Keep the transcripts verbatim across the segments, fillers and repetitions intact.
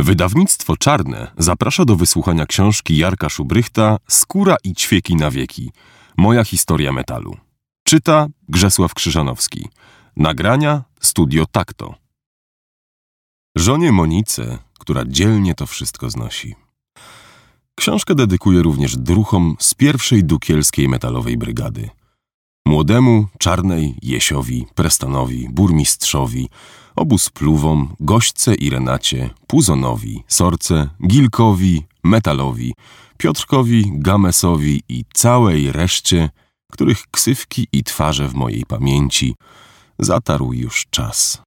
Wydawnictwo Czarne zaprasza do wysłuchania książki Jarka Szubrychta „Skóra i ćwieki na wieki. Moja historia metalu”. Czyta Grzesław Krzyżanowski. Nagrania Studio Takto. Żonie Monice, która dzielnie to wszystko znosi. Książkę dedykuję również druchom z pierwszej dukielskiej metalowej brygady. Młodemu, Czarnej, Jesiowi, Prestonowi, Burmistrzowi, obu Spluwom, Gośce i Renacie, Puzonowi, Sorce, Gilkowi, Metalowi, Piotrkowi, Gamesowi i całej reszcie, których ksywki i twarze w mojej pamięci zatarł już czas.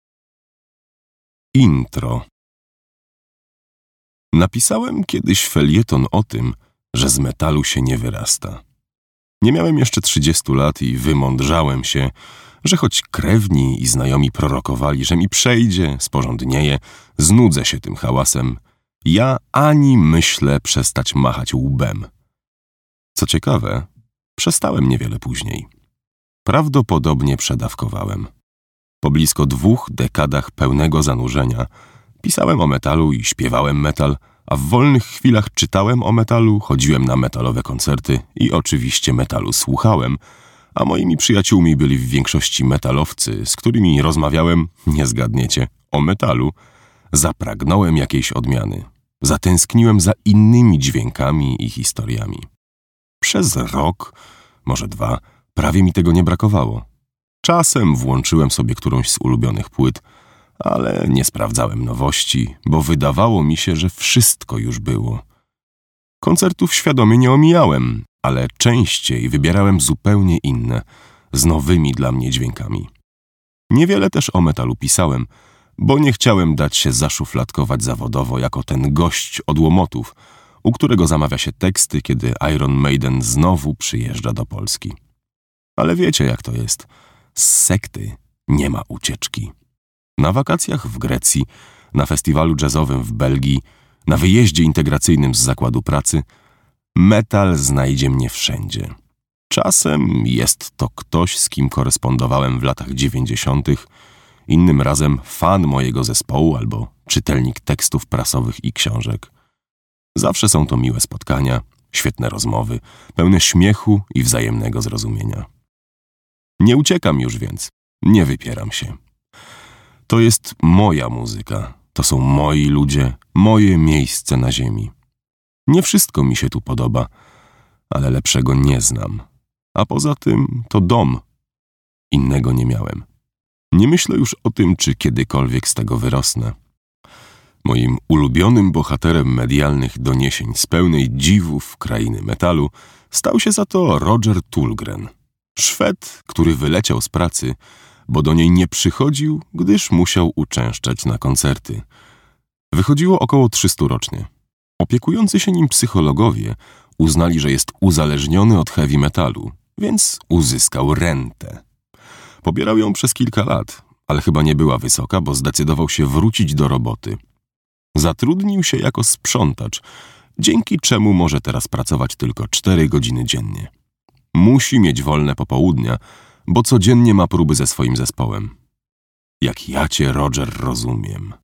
Intro. Napisałem kiedyś felieton o tym, że z metalu się nie wyrasta. Nie miałem jeszcze trzydziestu lat i wymądrzałem się, że choć krewni i znajomi prorokowali, że mi przejdzie, sporządnieje, znudzę się tym hałasem, ja ani myślę przestać machać łbem. Co ciekawe, przestałem niewiele później. Prawdopodobnie przedawkowałem. Po blisko dwóch dekadach pełnego zanurzenia pisałem o metalu i śpiewałem metal, a w wolnych chwilach czytałem o metalu, chodziłem na metalowe koncerty i oczywiście metalu słuchałem, a moimi przyjaciółmi byli w większości metalowcy, z którymi rozmawiałem, nie zgadniecie, o metalu. Zapragnąłem jakiejś odmiany. Zatęskniłem za innymi dźwiękami i historiami. Przez rok, może dwa, prawie mi tego nie brakowało. Czasem włączyłem sobie którąś z ulubionych płyt, ale nie sprawdzałem nowości, bo wydawało mi się, że wszystko już było. Koncertów świadomie nie omijałem, ale częściej wybierałem zupełnie inne, z nowymi dla mnie dźwiękami. Niewiele też o metalu pisałem, bo nie chciałem dać się zaszufladkować zawodowo jako ten gość od łomotów, u którego zamawia się teksty, kiedy Iron Maiden znowu przyjeżdża do Polski. Ale wiecie, jak to jest. Z sekty nie ma ucieczki. Na wakacjach w Grecji, na festiwalu jazzowym w Belgii, na wyjeździe integracyjnym z zakładu pracy, metal znajdzie mnie wszędzie. Czasem jest to ktoś, z kim korespondowałem w latach dziewięćdziesiątych, innym razem fan mojego zespołu albo czytelnik tekstów prasowych i książek. Zawsze są to miłe spotkania, świetne rozmowy, pełne śmiechu i wzajemnego zrozumienia. Nie uciekam już więc, nie wypieram się. To jest moja muzyka, to są moi ludzie, moje miejsce na ziemi. Nie wszystko mi się tu podoba, ale lepszego nie znam. A poza tym to dom. Innego nie miałem. Nie myślę już o tym, czy kiedykolwiek z tego wyrosnę. Moim ulubionym bohaterem medialnych doniesień z pełnej dziwów krainy metalu stał się za to Roger Tullgren. Szwed, który wyleciał z pracy, bo do niej nie przychodził, gdyż musiał uczęszczać na koncerty. Wychodziło około trzystu rocznie. Opiekujący się nim psychologowie uznali, że jest uzależniony od heavy metalu, więc uzyskał rentę. Pobierał ją przez kilka lat, ale chyba nie była wysoka, bo zdecydował się wrócić do roboty. Zatrudnił się jako sprzątacz, dzięki czemu może teraz pracować tylko cztery godziny dziennie. Musi mieć wolne popołudnia, bo codziennie ma próby ze swoim zespołem. Jak ja cię, Roger, rozumiem.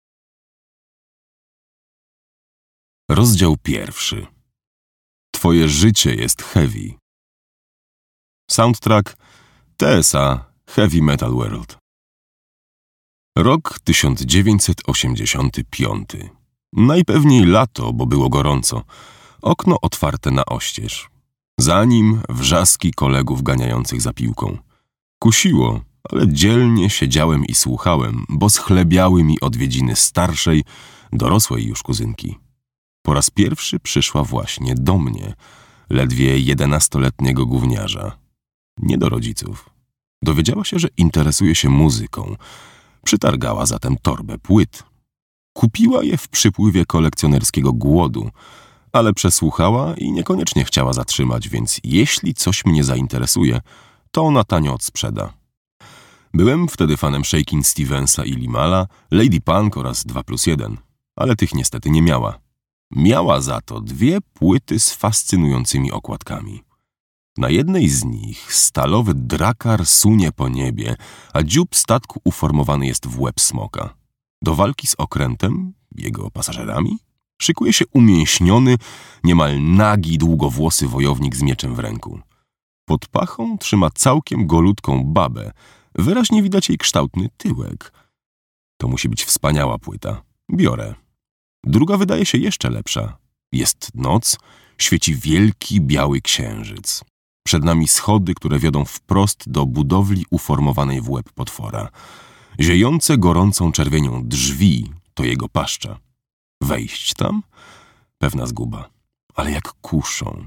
Rozdział pierwszy. Twoje życie jest heavy. Soundtrack T S A Heavy Metal World. Rok tysiąc dziewięćset osiemdziesiąty piąty. Najpewniej lato, bo było gorąco. Okno otwarte na oścież. Za nim wrzaski kolegów ganiających za piłką. Kusiło, ale dzielnie siedziałem i słuchałem, bo schlebiały mi odwiedziny starszej, dorosłej już kuzynki. Po raz pierwszy przyszła właśnie do mnie, ledwie jedenastoletniego gówniarza. Nie do rodziców. Dowiedziała się, że interesuje się muzyką. Przytargała zatem torbę płyt. Kupiła je w przypływie kolekcjonerskiego głodu, ale przesłuchała i niekoniecznie chciała zatrzymać, więc jeśli coś mnie zainteresuje, to ona tanio odsprzeda. Byłem wtedy fanem Shakin' Stevensa i Limala, Lady Punk oraz dwa plus jeden, ale tych niestety nie miała. Miała za to dwie płyty z fascynującymi okładkami. Na jednej z nich stalowy drakar sunie po niebie, a dziób statku uformowany jest w łeb smoka. Do walki z okrętem jego pasażerami, szykuje się umięśniony, niemal nagi, długowłosy wojownik z mieczem w ręku. Pod pachą trzyma całkiem golutką babę. Wyraźnie widać jej kształtny tyłek. To musi być wspaniała płyta. Biorę. Druga wydaje się jeszcze lepsza. Jest noc, świeci wielki, biały księżyc. Przed nami schody, które wiodą wprost do budowli uformowanej w łeb potwora. Ziejące gorącą czerwienią drzwi to jego paszcza. Wejść tam? Pewna zguba. Ale jak kuszą.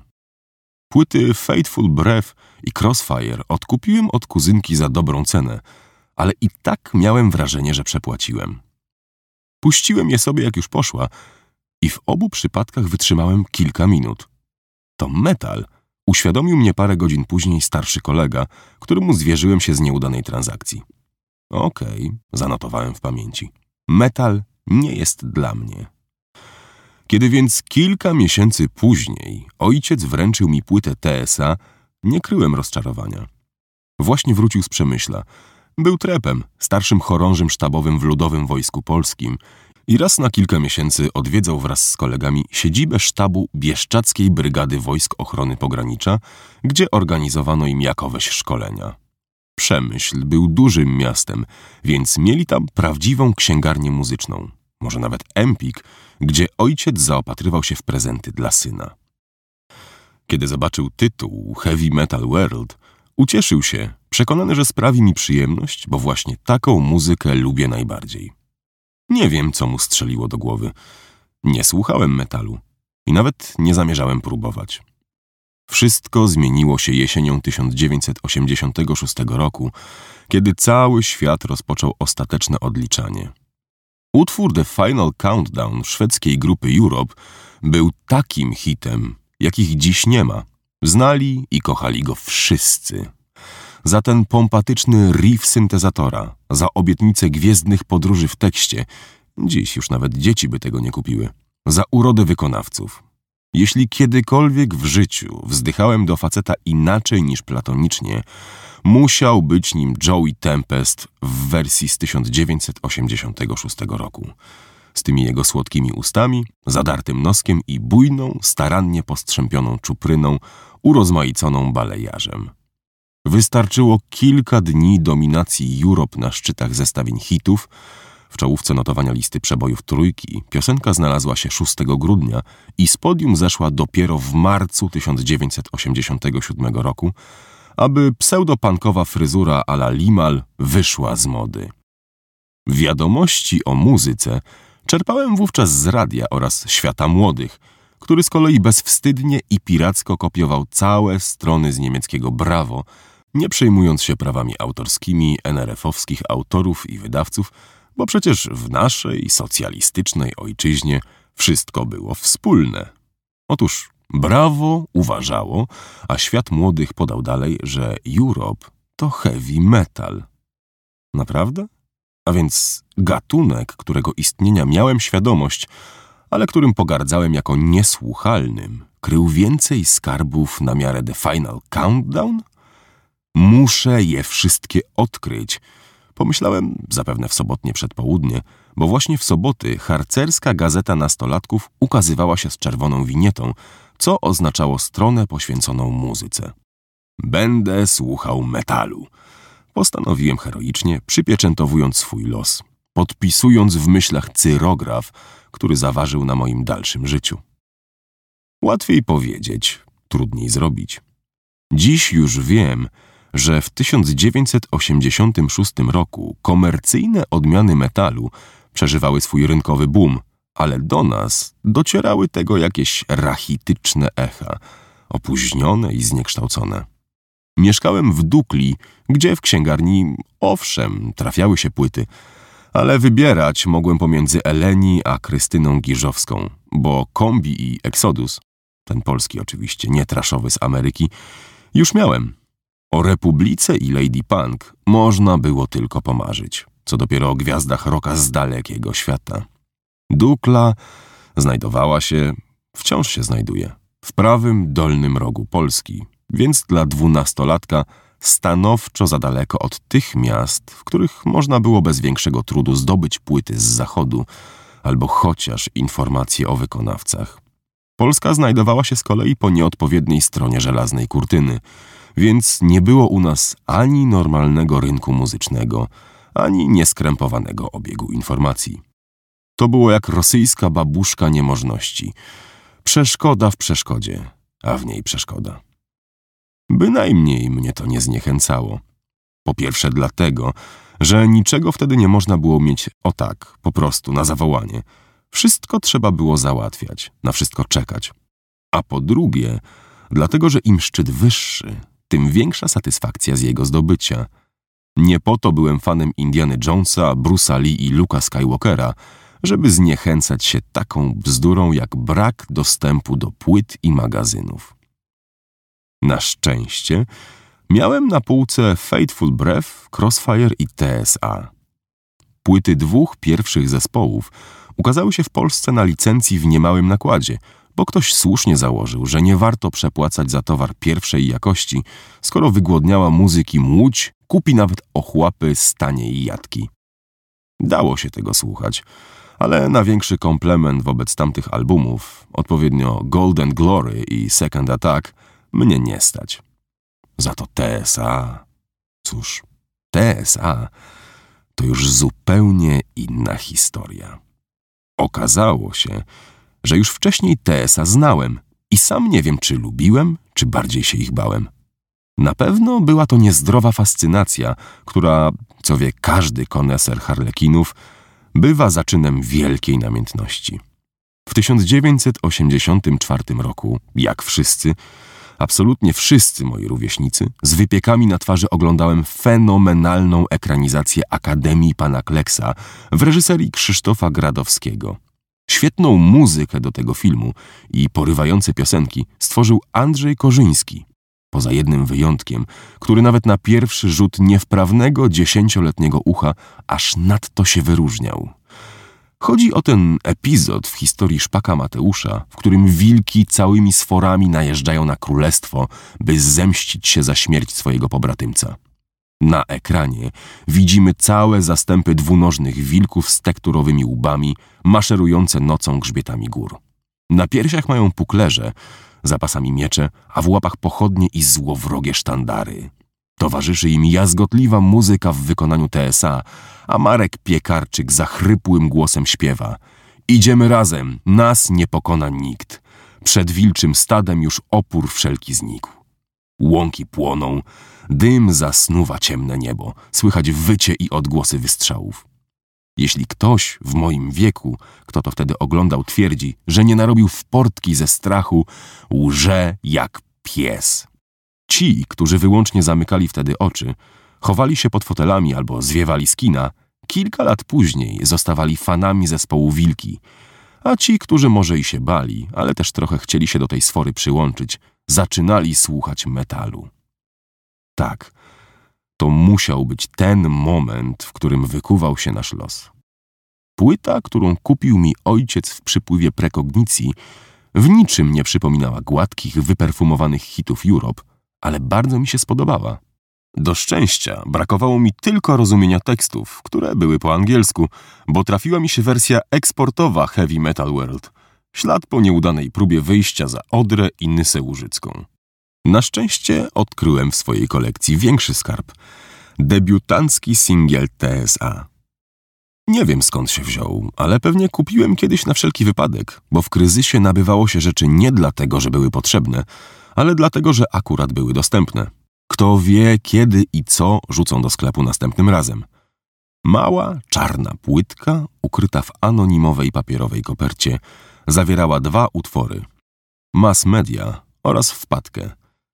Płyty Fateful Breath i Crossfire odkupiłem od kuzynki za dobrą cenę, ale i tak miałem wrażenie, że przepłaciłem. Puściłem je sobie, jak już poszła, i w obu przypadkach wytrzymałem kilka minut. To metal, uświadomił mnie parę godzin później starszy kolega, któremu zwierzyłem się z nieudanej transakcji. Okej, okay, zanotowałem w pamięci. Metal nie jest dla mnie. Kiedy więc kilka miesięcy później ojciec wręczył mi płytę T S A, nie kryłem rozczarowania. Właśnie wrócił z Przemyśla. Był trepem, starszym chorążym sztabowym w Ludowym Wojsku Polskim i raz na kilka miesięcy odwiedzał wraz z kolegami siedzibę sztabu Bieszczackiej Brygady Wojsk Ochrony Pogranicza, gdzie organizowano im jakoweś szkolenia. Przemyśl był dużym miastem, więc mieli tam prawdziwą księgarnię muzyczną, może nawet Empik, gdzie ojciec zaopatrywał się w prezenty dla syna. Kiedy zobaczył tytuł Heavy Metal World, ucieszył się, przekonany, że sprawi mi przyjemność, bo właśnie taką muzykę lubię najbardziej. Nie wiem, co mu strzeliło do głowy. Nie słuchałem metalu i nawet nie zamierzałem próbować. Wszystko zmieniło się jesienią tysiąc dziewięćset osiemdziesiątego szóstego roku, kiedy cały świat rozpoczął ostateczne odliczanie. Utwór The Final Countdown szwedzkiej grupy Europe był takim hitem, jakich dziś nie ma. Znali i kochali go wszyscy. Za ten pompatyczny riff syntezatora, za obietnicę gwiezdnych podróży w tekście, dziś już nawet dzieci by tego nie kupiły, za urodę wykonawców. Jeśli kiedykolwiek w życiu wzdychałem do faceta inaczej niż platonicznie, musiał być nim Joey Tempest w wersji z tysiąc dziewięćset osiemdziesiątego szóstego roku. Z tymi jego słodkimi ustami, zadartym noskiem i bujną, starannie postrzępioną czupryną, urozmaiconą balejarzem. Wystarczyło kilka dni dominacji Europe na szczytach zestawień hitów. W czołówce notowania listy przebojów trójki piosenka znalazła się szóstego grudnia i z podium zeszła dopiero w marcu tysiąc dziewięćset osiemdziesiątego siódmego roku, aby pseudopunkowa fryzura a la Limal wyszła z mody. Wiadomości o muzyce czerpałem wówczas z radia oraz Świata Młodych, który z kolei bezwstydnie i piracko kopiował całe strony z niemieckiego Brawo, nie przejmując się prawami autorskimi en er efowskich autorów i wydawców, bo przecież w naszej socjalistycznej ojczyźnie wszystko było wspólne. Otóż Brawo uważało, a Świat Młodych podał dalej, że Europe to heavy metal. Naprawdę? A więc gatunek, którego istnienia miałem świadomość, ale którym pogardzałem jako niesłuchalnym, krył więcej skarbów na miarę The Final Countdown? Muszę je wszystkie odkryć. Pomyślałem zapewne w sobotnie przedpołudnie, bo właśnie w soboty harcerska gazeta nastolatków ukazywała się z czerwoną winietą, co oznaczało stronę poświęconą muzyce. Będę słuchał metalu. Postanowiłem heroicznie, przypieczętowując swój los, podpisując w myślach cyrograf, który zaważył na moim dalszym życiu. Łatwiej powiedzieć, trudniej zrobić. Dziś już wiem, że w tysiąc dziewięćset osiemdziesiątym szóstym roku komercyjne odmiany metalu przeżywały swój rynkowy boom, ale do nas docierały tego jakieś rachityczne echa, opóźnione i zniekształcone. Mieszkałem w Dukli, gdzie w księgarni, owszem, trafiały się płyty, ale wybierać mogłem pomiędzy Eleni a Krystyną Giżowską, bo Kombi i Exodus, ten polski oczywiście, nie traszowy z Ameryki, już miałem. O Republice i Lady Punk można było tylko pomarzyć, co dopiero o gwiazdach rocka z dalekiego świata. Dukla znajdowała się, wciąż się znajduje, w prawym dolnym rogu Polski, więc dla dwunastolatka stanowczo za daleko od tych miast, w których można było bez większego trudu zdobyć płyty z zachodu, albo chociaż informacje o wykonawcach. Polska znajdowała się z kolei po nieodpowiedniej stronie żelaznej kurtyny, więc nie było u nas ani normalnego rynku muzycznego, ani nieskrępowanego obiegu informacji. To było jak rosyjska babuszka niemożności. Przeszkoda w przeszkodzie, a w niej przeszkoda. Bynajmniej mnie to nie zniechęcało. Po pierwsze dlatego, że niczego wtedy nie można było mieć o tak, po prostu, na zawołanie. Wszystko trzeba było załatwiać, na wszystko czekać. A po drugie, dlatego, że im szczyt wyższy, tym większa satysfakcja z jego zdobycia. Nie po to byłem fanem Indiana Jonesa, Bruce'a Lee i Luka Skywalkera, żeby zniechęcać się taką bzdurą jak brak dostępu do płyt i magazynów. Na szczęście miałem na półce Fateful Breath, Crossfire i T S A. Płyty dwóch pierwszych zespołów ukazały się w Polsce na licencji w niemałym nakładzie, bo ktoś słusznie założył, że nie warto przepłacać za towar pierwszej jakości, skoro wygłodniała muzyki młódź kupi nawet ochłapy z taniej jatki. Dało się tego słuchać, ale na większy komplement wobec tamtych albumów, odpowiednio Golden Glory i Second Attack, mnie nie stać. Za to T S A, cóż, T S A to już zupełnie inna historia. Okazało się, że już wcześniej T S A znałem i sam nie wiem, czy lubiłem, czy bardziej się ich bałem. Na pewno była to niezdrowa fascynacja, która, co wie każdy koneser harlekinów, bywa zaczynem wielkiej namiętności. W tysiąc dziewięćset osiemdziesiątym czwartym roku, jak wszyscy, absolutnie wszyscy moi rówieśnicy, z wypiekami na twarzy oglądałem fenomenalną ekranizację Akademii Pana Kleksa w reżyserii Krzysztofa Gradowskiego. Świetną muzykę do tego filmu i porywające piosenki stworzył Andrzej Korzyński. Poza jednym wyjątkiem, który nawet na pierwszy rzut niewprawnego dziesięcioletniego ucha aż nadto się wyróżniał. Chodzi o ten epizod w historii Szpaka Mateusza, w którym wilki całymi sforami najeżdżają na królestwo, by zemścić się za śmierć swojego pobratymca. Na ekranie widzimy całe zastępy dwunożnych wilków z tekturowymi łbami, maszerujące nocą grzbietami gór. Na piersiach mają puklerze, za pasami miecze, a w łapach pochodnie i złowrogie sztandary. Towarzyszy im jazgotliwa muzyka w wykonaniu T S A, a Marek Piekarczyk zachrypłym głosem śpiewa: idziemy razem, nas nie pokona nikt. Przed wilczym stadem już opór wszelki znikł. Łąki płoną, dym zasnuwa ciemne niebo, słychać wycie i odgłosy wystrzałów. Jeśli ktoś w moim wieku, kto to wtedy oglądał, twierdzi, że nie narobił w portki ze strachu, łże jak pies. Ci, którzy wyłącznie zamykali wtedy oczy, chowali się pod fotelami albo zwiewali z kina, kilka lat później zostawali fanami zespołu Wilki, a ci, którzy może i się bali, ale też trochę chcieli się do tej sfory przyłączyć, zaczynali słuchać metalu. Tak, to musiał być ten moment, w którym wykuwał się nasz los. Płyta, którą kupił mi ojciec w przypływie prekognicji, w niczym nie przypominała gładkich, wyperfumowanych hitów Europe, ale bardzo mi się spodobała. Do szczęścia brakowało mi tylko rozumienia tekstów, które były po angielsku, bo trafiła mi się wersja eksportowa Heavy Metal World, ślad po nieudanej próbie wyjścia za Odrę i Nysę Łużycką. Na szczęście odkryłem w swojej kolekcji większy skarb – debiutancki singiel T S A. Nie wiem skąd się wziął, ale pewnie kupiłem kiedyś na wszelki wypadek, bo w kryzysie nabywało się rzeczy nie dlatego, że były potrzebne, ale dlatego, że akurat były dostępne. Kto wie, kiedy i co rzucą do sklepu następnym razem. Mała, czarna płytka, ukryta w anonimowej papierowej kopercie, zawierała dwa utwory – Mass Media oraz Wpadkę.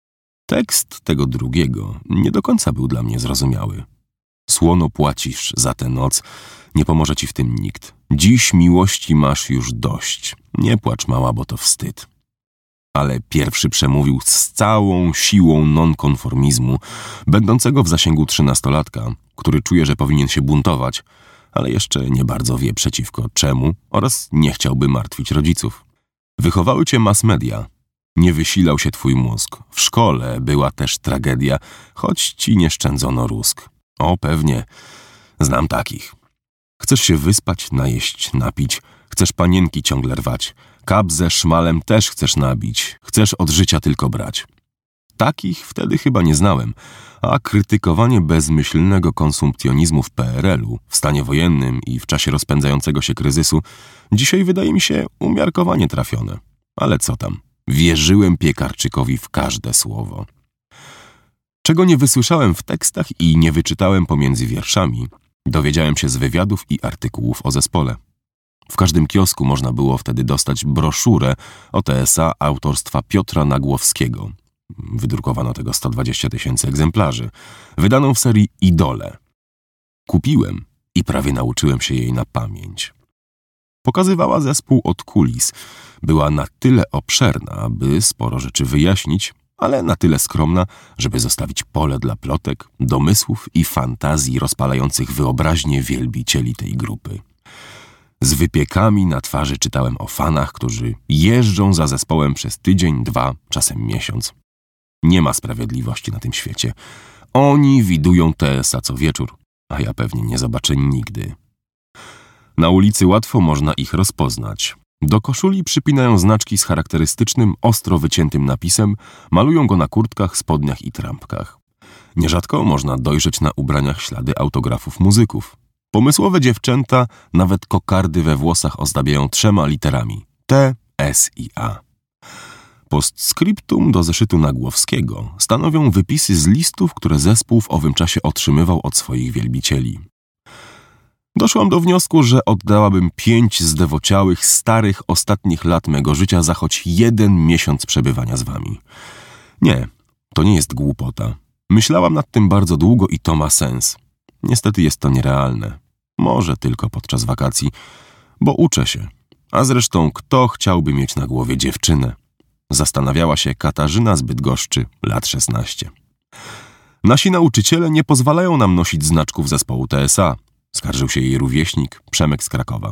Tekst tego drugiego nie do końca był dla mnie zrozumiały. Słono płacisz za tę noc, nie pomoże ci w tym nikt. Dziś miłości masz już dość. Nie płacz, mała, bo to wstyd. Ale pierwszy przemówił z całą siłą nonkonformizmu, będącego w zasięgu trzynastolatka, który czuje, że powinien się buntować, ale jeszcze nie bardzo wie przeciwko czemu oraz nie chciałby martwić rodziców. Wychowały cię mass media. Nie wysilał się twój mózg. W szkole była też tragedia, choć ci nie szczędzono rózg. O, pewnie. Znam takich. Chcesz się wyspać, najeść, napić, Chcesz panienki ciągle rwać. Kap ze szmalem też chcesz nabić. Chcesz od życia tylko brać. Takich wtedy chyba nie znałem, a krytykowanie bezmyślnego konsumpcjonizmu w P R L u, w stanie wojennym i w czasie rozpędzającego się kryzysu dzisiaj wydaje mi się umiarkowanie trafione. Ale co tam, wierzyłem Piekarczykowi w każde słowo. Czego nie wysłyszałem w tekstach i nie wyczytałem pomiędzy wierszami, dowiedziałem się z wywiadów i artykułów o zespole. W każdym kiosku można było wtedy dostać broszurę o T S A autorstwa Piotra Nagłowskiego. Wydrukowano tego sto dwadzieścia tysięcy egzemplarzy, wydaną w serii Idole. Kupiłem i prawie nauczyłem się jej na pamięć. Pokazywała zespół od kulis. Była na tyle obszerna, aby sporo rzeczy wyjaśnić, ale na tyle skromna, żeby zostawić pole dla plotek, domysłów i fantazji rozpalających wyobraźnię wielbicieli tej grupy. Z wypiekami na twarzy czytałem o fanach, którzy jeżdżą za zespołem przez tydzień, dwa, czasem miesiąc. Nie ma sprawiedliwości na tym świecie. Oni widują T S A co wieczór, a ja pewnie nie zobaczę nigdy. Na ulicy łatwo można ich rozpoznać. Do koszuli przypinają znaczki z charakterystycznym, ostro wyciętym napisem, malują go na kurtkach, spodniach i trampkach. Nierzadko można dojrzeć na ubraniach ślady autografów muzyków. Pomysłowe dziewczęta nawet kokardy we włosach ozdabiają trzema literami T, S i A. Postscriptum do zeszytu Nagłowskiego stanowią wypisy z listów, które zespół w owym czasie otrzymywał od swoich wielbicieli. Doszłam do wniosku, że oddałabym pięć zdewociałych, starych, ostatnich lat mego życia za choć jeden miesiąc przebywania z wami. Nie, to nie jest głupota. Myślałam nad tym bardzo długo i to ma sens. Niestety jest to nierealne. Może tylko podczas wakacji, bo uczę się. A zresztą kto chciałby mieć na głowie dziewczynę? Zastanawiała się Katarzyna z Bydgoszczy, lat szesnaście. Nasi nauczyciele nie pozwalają nam nosić znaczków zespołu T S A, skarżył się jej rówieśnik Przemek z Krakowa.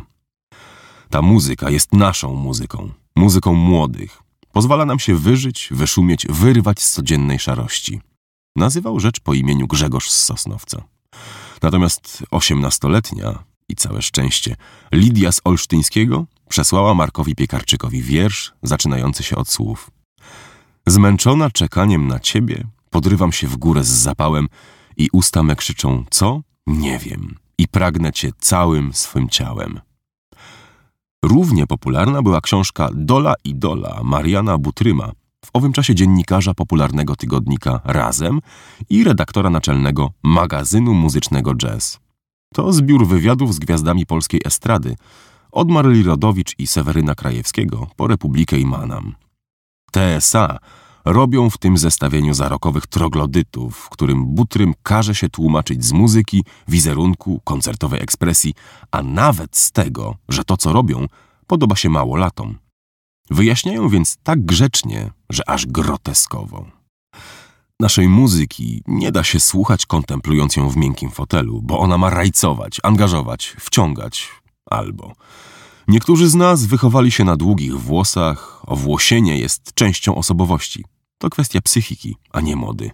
Ta muzyka jest naszą muzyką, muzyką młodych. Pozwala nam się wyżyć, wyszumieć, wyrwać z codziennej szarości. Nazywał rzecz po imieniu Grzegorz z Sosnowca. Natomiast osiemnastoletnia, i całe szczęście, Lidia z Olsztyńskiego przesłała Markowi Piekarczykowi wiersz zaczynający się od słów: zmęczona czekaniem na ciebie, podrywam się w górę z zapałem i usta me krzyczą: co? Nie wiem. I pragnę cię całym swym ciałem. Równie popularna była książka Dola i Dola Mariana Butryma, w owym czasie dziennikarza popularnego tygodnika Razem i redaktora naczelnego magazynu muzycznego Jazz. To zbiór wywiadów z gwiazdami polskiej estrady, od Maryli Rodowicz i Seweryna Krajewskiego po Republikę i Manam. T S A robią w tym zestawieniu zarokowych troglodytów, w którym Butrym każe się tłumaczyć z muzyki, wizerunku, koncertowej ekspresji, a nawet z tego, że to, co robią, podoba się małolatom. Wyjaśniają więc tak grzecznie, że aż groteskowo. Naszej muzyki nie da się słuchać, kontemplując ją w miękkim fotelu, bo ona ma rajcować, angażować, wciągać, albo... Niektórzy z nas wychowali się na długich włosach, owłosienie jest częścią osobowości. To kwestia psychiki, a nie mody.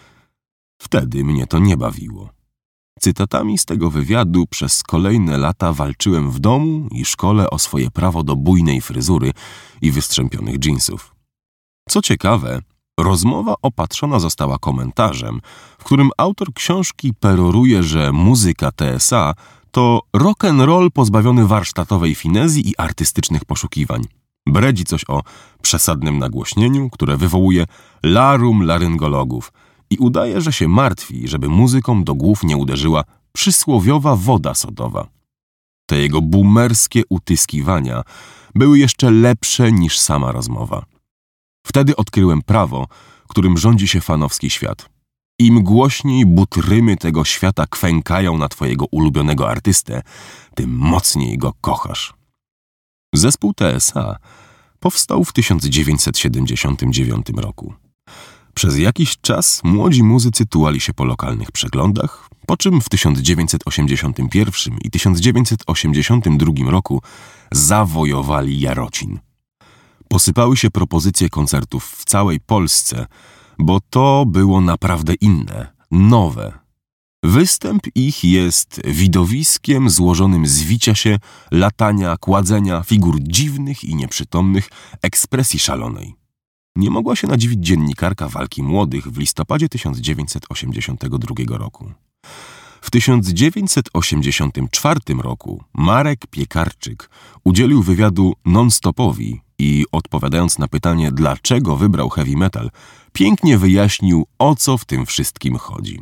Wtedy mnie to nie bawiło. Cytatami z tego wywiadu przez kolejne lata walczyłem w domu i szkole o swoje prawo do bujnej fryzury i wystrzępionych dżinsów. Co ciekawe, rozmowa opatrzona została komentarzem, w którym autor książki peroruje, że muzyka T S A to rock'n'roll pozbawiony warsztatowej finezji i artystycznych poszukiwań. Bredzi coś o przesadnym nagłośnieniu, które wywołuje larum laryngologów i udaje, że się martwi, żeby muzykom do głów nie uderzyła przysłowiowa woda sodowa. Te jego boomerskie utyskiwania były jeszcze lepsze niż sama rozmowa. Wtedy odkryłem prawo, którym rządzi się fanowski świat. Im głośniej butrymy tego świata kwękają na twojego ulubionego artystę, tym mocniej go kochasz. Zespół T S A powstał w tysiąc dziewięćset siedemdziesiątym dziewiątym roku. Przez jakiś czas młodzi muzycy tułali się po lokalnych przeglądach, po czym w tysiąc dziewięćset osiemdziesiątym pierwszym i tysiąc dziewięćset osiemdziesiątym drugim roku zawojowali Jarocin. Posypały się propozycje koncertów w całej Polsce, bo to było naprawdę inne, nowe. Występ ich jest widowiskiem złożonym z wicia się, latania, kładzenia, figur dziwnych i nieprzytomnych, ekspresji szalonej. Nie mogła się nadziwić dziennikarka Walki Młodych w listopadzie tysiąc dziewięćset osiemdziesiątego drugiego roku. W tysiąc dziewięćset osiemdziesiątym czwartym roku Marek Piekarczyk udzielił wywiadu non-stopowi i odpowiadając na pytanie, dlaczego wybrał heavy metal, pięknie wyjaśnił, o co w tym wszystkim chodzi.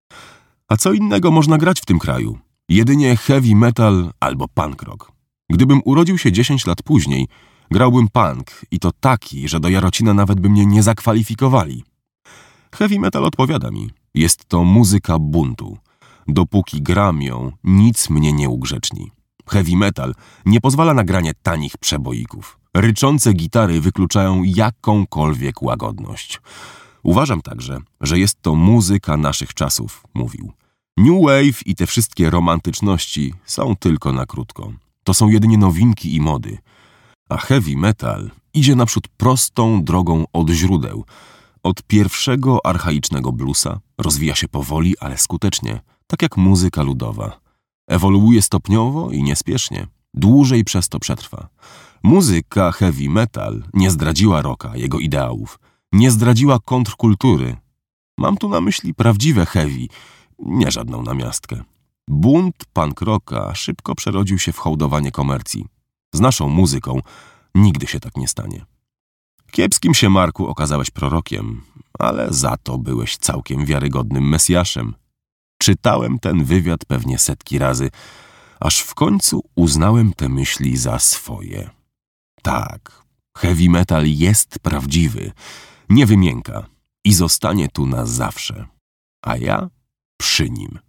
A co innego można grać w tym kraju? Jedynie heavy metal albo punk rock. Gdybym urodził się dziesięć lat później, grałbym punk i to taki, że do Jarocina nawet by mnie nie zakwalifikowali. Heavy metal odpowiada mi. Jest to muzyka buntu. Dopóki gram ją, nic mnie nie ugrzeczni. Heavy metal nie pozwala na granie tanich przeboików. Ryczące gitary wykluczają jakąkolwiek łagodność. Uważam także, że jest to muzyka naszych czasów, mówił. New Wave i te wszystkie romantyczności są tylko na krótko. To są jedynie nowinki i mody. A heavy metal idzie naprzód prostą drogą od źródeł. Od pierwszego archaicznego bluesa rozwija się powoli, ale skutecznie, tak jak muzyka ludowa. Ewoluuje stopniowo i niespiesznie. Dłużej przez to przetrwa. Muzyka heavy metal nie zdradziła rocka, jego ideałów. Nie zdradziła kontrkultury. Mam tu na myśli prawdziwe heavy, nie żadną namiastkę. Bunt punk rocka szybko przerodził się w hołdowanie komercji. Z naszą muzyką nigdy się tak nie stanie. Kiepskim się, Marku, okazałeś prorokiem, ale za to byłeś całkiem wiarygodnym mesjaszem. Czytałem ten wywiad pewnie setki razy, aż w końcu uznałem te myśli za swoje. Tak, heavy metal jest prawdziwy, nie wymięka i zostanie tu na zawsze, a ja przy nim.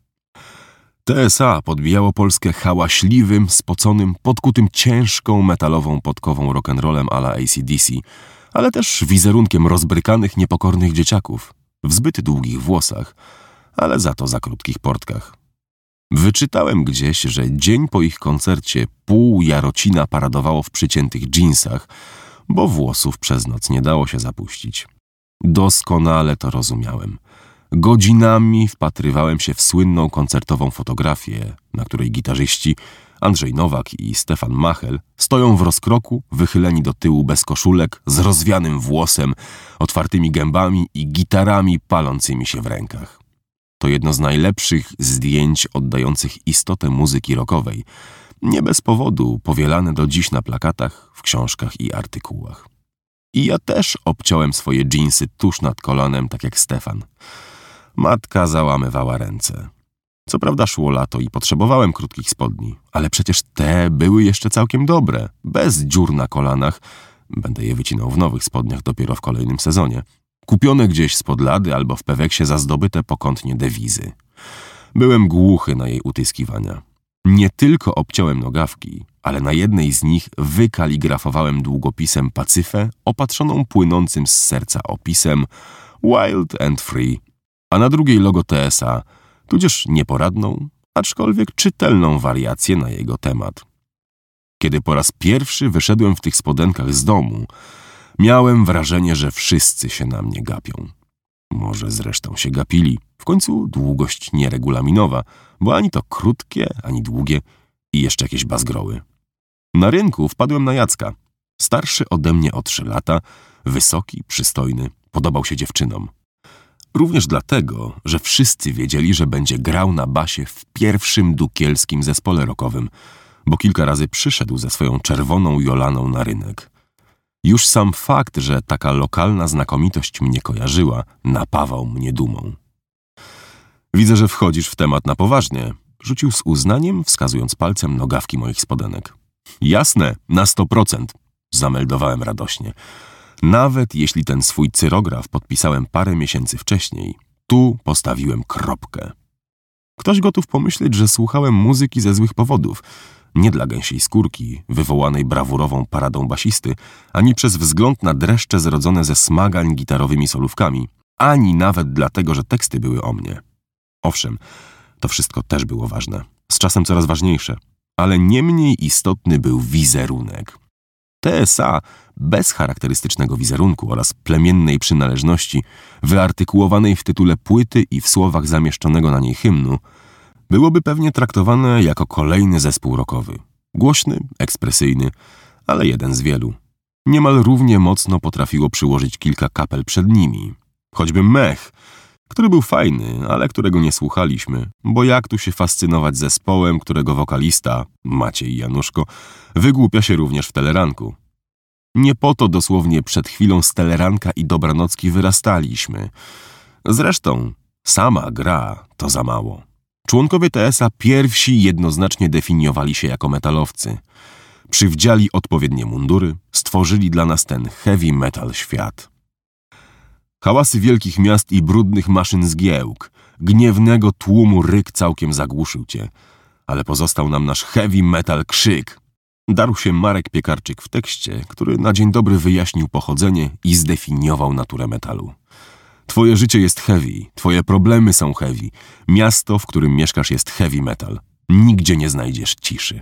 T S A podbijało Polskę hałaśliwym, spoconym, podkutym ciężką metalową podkową rock'n'rollem a la A C D C, ale też wizerunkiem rozbrykanych, niepokornych dzieciaków w zbyt długich włosach, ale za to za krótkich portkach. Wyczytałem gdzieś, że dzień po ich koncercie pół Jarocina paradowało w przyciętych dżinsach, bo włosów przez noc nie dało się zapuścić. Doskonale to rozumiałem. Godzinami wpatrywałem się w słynną koncertową fotografię, na której gitarzyści Andrzej Nowak i Stefan Machel stoją w rozkroku, wychyleni do tyłu bez koszulek, z rozwianym włosem, otwartymi gębami i gitarami palącymi się w rękach. To jedno z najlepszych zdjęć oddających istotę muzyki rockowej, nie bez powodu powielane do dziś na plakatach, w książkach i artykułach. I ja też obciąłem swoje dżinsy tuż nad kolanem, tak jak Stefan. Matka załamywała ręce. Co prawda szło lato i potrzebowałem krótkich spodni, ale przecież te były jeszcze całkiem dobre, bez dziur na kolanach. Będę je wycinał w nowych spodniach dopiero w kolejnym sezonie. Kupione gdzieś spod lady albo w Peweksie za zdobyte pokątnie dewizy. Byłem głuchy na jej utyskiwania. Nie tylko obciąłem nogawki, ale na jednej z nich wykaligrafowałem długopisem pacyfę opatrzoną płynącym z serca opisem Wild and Free, a na drugiej logo T S A, tudzież nieporadną, aczkolwiek czytelną wariację na jego temat. Kiedy po raz pierwszy wyszedłem w tych spodenkach z domu, miałem wrażenie, że wszyscy się na mnie gapią. Może zresztą się gapili. W końcu długość nieregulaminowa, bo ani to krótkie, ani długie i jeszcze jakieś bazgroły. Na rynku wpadłem na Jacka. Starszy ode mnie o trzy lata, wysoki, przystojny, podobał się dziewczynom. Również dlatego, że wszyscy wiedzieli, że będzie grał na basie w pierwszym dukielskim zespole rockowym, bo kilka razy przyszedł ze swoją czerwoną Jolaną na rynek. Już sam fakt, że taka lokalna znakomitość mnie kojarzyła, napawał mnie dumą. Widzę, że wchodzisz w temat na poważnie, rzucił z uznaniem, wskazując palcem nogawki moich spodenek. Jasne, na sto procent, zameldowałem radośnie. Nawet jeśli ten swój cyrograf podpisałem parę miesięcy wcześniej, tu postawiłem kropkę. Ktoś gotów pomyśleć, że słuchałem muzyki ze złych powodów, nie dla gęsiej skórki, wywołanej brawurową paradą basisty, ani przez wzgląd na dreszcze zrodzone ze smagań gitarowymi solówkami, ani nawet dlatego, że teksty były o mnie. Owszem, to wszystko też było ważne, z czasem coraz ważniejsze, ale nie mniej istotny był wizerunek. T S A bez charakterystycznego wizerunku oraz plemiennej przynależności, wyartykułowanej w tytule płyty i w słowach zamieszczonego na niej hymnu, byłoby pewnie traktowane jako kolejny zespół rockowy. Głośny, ekspresyjny, ale jeden z wielu. Niemal równie mocno potrafiło przyłożyć kilka kapel przed nimi. Choćby Mech, który był fajny, ale którego nie słuchaliśmy, bo jak tu się fascynować zespołem, którego wokalista, Maciej Januszko, wygłupia się również w teleranku. Nie po to dosłownie przed chwilą z teleranka i dobranocki wyrastaliśmy. Zresztą sama gra to za mało. Członkowie T S A pierwsi jednoznacznie definiowali się jako metalowcy. Przywdziali odpowiednie mundury, stworzyli dla nas ten heavy metal świat. Hałasy wielkich miast i brudnych maszyn zgiełk, gniewnego tłumu ryk całkiem zagłuszył cię, ale pozostał nam nasz heavy metal krzyk. Darł się Marek Piekarczyk w tekście, który na dzień dobry wyjaśnił pochodzenie i zdefiniował naturę metalu. Twoje życie jest heavy, twoje problemy są heavy, miasto, w którym mieszkasz, jest heavy metal. Nigdzie nie znajdziesz ciszy.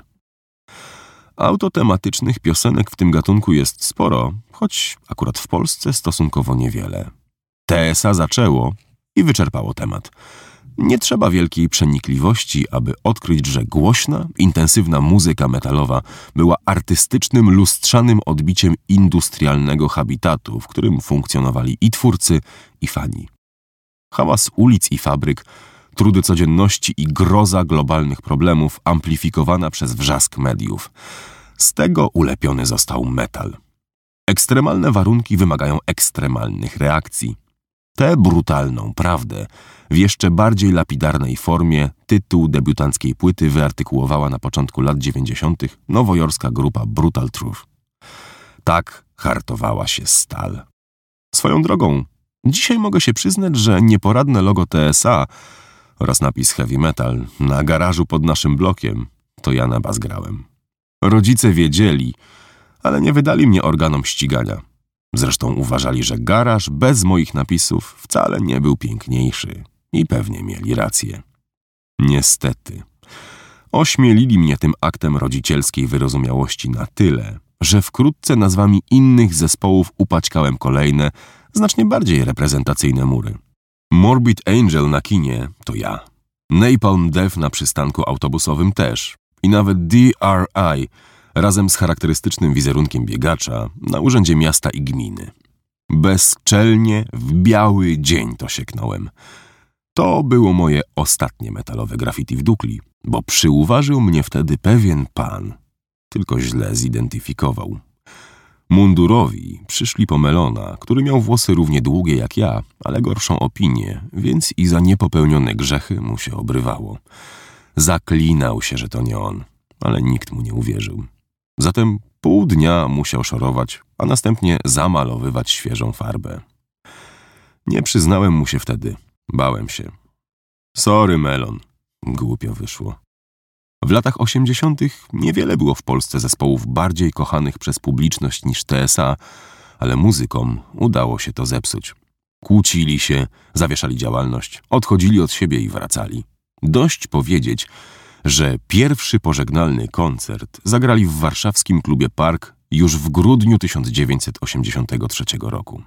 Autotematycznych piosenek w tym gatunku jest sporo, choć akurat w Polsce stosunkowo niewiele. T S A zaczęło i wyczerpało temat. Nie trzeba wielkiej przenikliwości, aby odkryć, że głośna, intensywna muzyka metalowa była artystycznym, lustrzanym odbiciem industrialnego habitatu, w którym funkcjonowali i twórcy, i fani. Hałas ulic i fabryk, trudy codzienności i groza globalnych problemów amplifikowana przez wrzask mediów. Z tego ulepiony został metal. Ekstremalne warunki wymagają ekstremalnych reakcji. Tę brutalną prawdę w jeszcze bardziej lapidarnej formie tytuł debiutanckiej płyty wyartykułowała na początku lat dziewięćdziesiątych nowojorska grupa Brutal Truth. Tak hartowała się stal. Swoją drogą, dzisiaj mogę się przyznać, że nieporadne logo T S A oraz napis heavy metal na garażu pod naszym blokiem to ja na bas grałem. Rodzice wiedzieli, ale nie wydali mnie organom ścigania. Zresztą uważali, że garaż bez moich napisów wcale nie był piękniejszy i pewnie mieli rację. Niestety, ośmielili mnie tym aktem rodzicielskiej wyrozumiałości na tyle, że wkrótce nazwami innych zespołów upaćkałem kolejne, znacznie bardziej reprezentacyjne mury. Morbid Angel na kinie to ja. Napalm Death na przystanku autobusowym też. I nawet D R I razem z charakterystycznym wizerunkiem biegacza na urzędzie miasta i gminy. Bezczelnie w biały dzień to sieknąłem. To było moje ostatnie metalowe graffiti w Dukli, bo przyuważył mnie wtedy pewien pan. Tylko źle zidentyfikował. Mundurowi przyszli po Melona, który miał włosy równie długie jak ja, ale gorszą opinię, więc i za niepopełnione grzechy mu się obrywało. Zaklinał się, że to nie on, ale nikt mu nie uwierzył. Zatem pół dnia musiał szorować, a następnie zamalowywać świeżą farbę. Nie przyznałem mu się wtedy. Bałem się. Sorry, Melon. Głupio wyszło. W latach osiemdziesiątych niewiele było w Polsce zespołów bardziej kochanych przez publiczność niż T S A, ale muzykom udało się to zepsuć. Kłócili się, zawieszali działalność, odchodzili od siebie i wracali. Dość powiedzieć, że pierwszy pożegnalny koncert zagrali w warszawskim klubie Park już w grudniu tysiąc dziewięćset osiemdziesiątego trzeciego roku.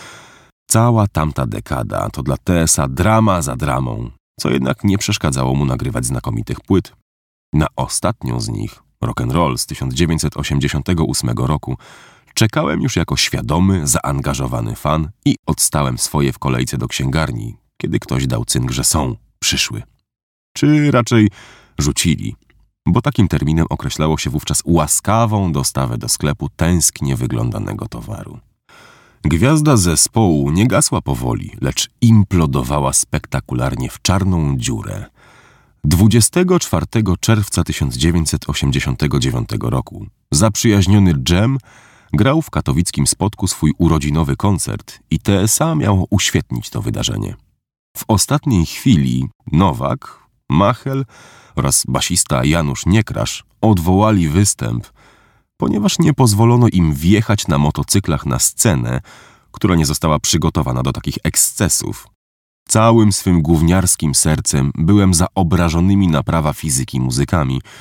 Cała tamta dekada to dla T S A drama za dramą, co jednak nie przeszkadzało mu nagrywać znakomitych płyt. Na ostatnią z nich, Rock'n'Roll z tysiąc dziewięćset osiemdziesiątego ósmego roku, czekałem już jako świadomy, zaangażowany fan i odstałem swoje w kolejce do księgarni, kiedy ktoś dał cynk, że są, przyszły. Czy raczej rzucili, bo takim terminem określało się wówczas łaskawą dostawę do sklepu tęsknie wyglądanego towaru. Gwiazda zespołu nie gasła powoli, lecz implodowała spektakularnie w czarną dziurę. dwudziestego czwartego czerwca tysiąc dziewięćset osiemdziesiątego dziewiątego roku zaprzyjaźniony Dżem grał w katowickim Spodku swój urodzinowy koncert i T S A miało uświetnić to wydarzenie. W ostatniej chwili Nowak, Machel oraz basista Janusz Niekrasz odwołali występ, ponieważ nie pozwolono im wjechać na motocyklach na scenę, która nie została przygotowana do takich ekscesów. Całym swym gówniarskim sercem byłem za obrażonymi na prawa fizyki muzykami,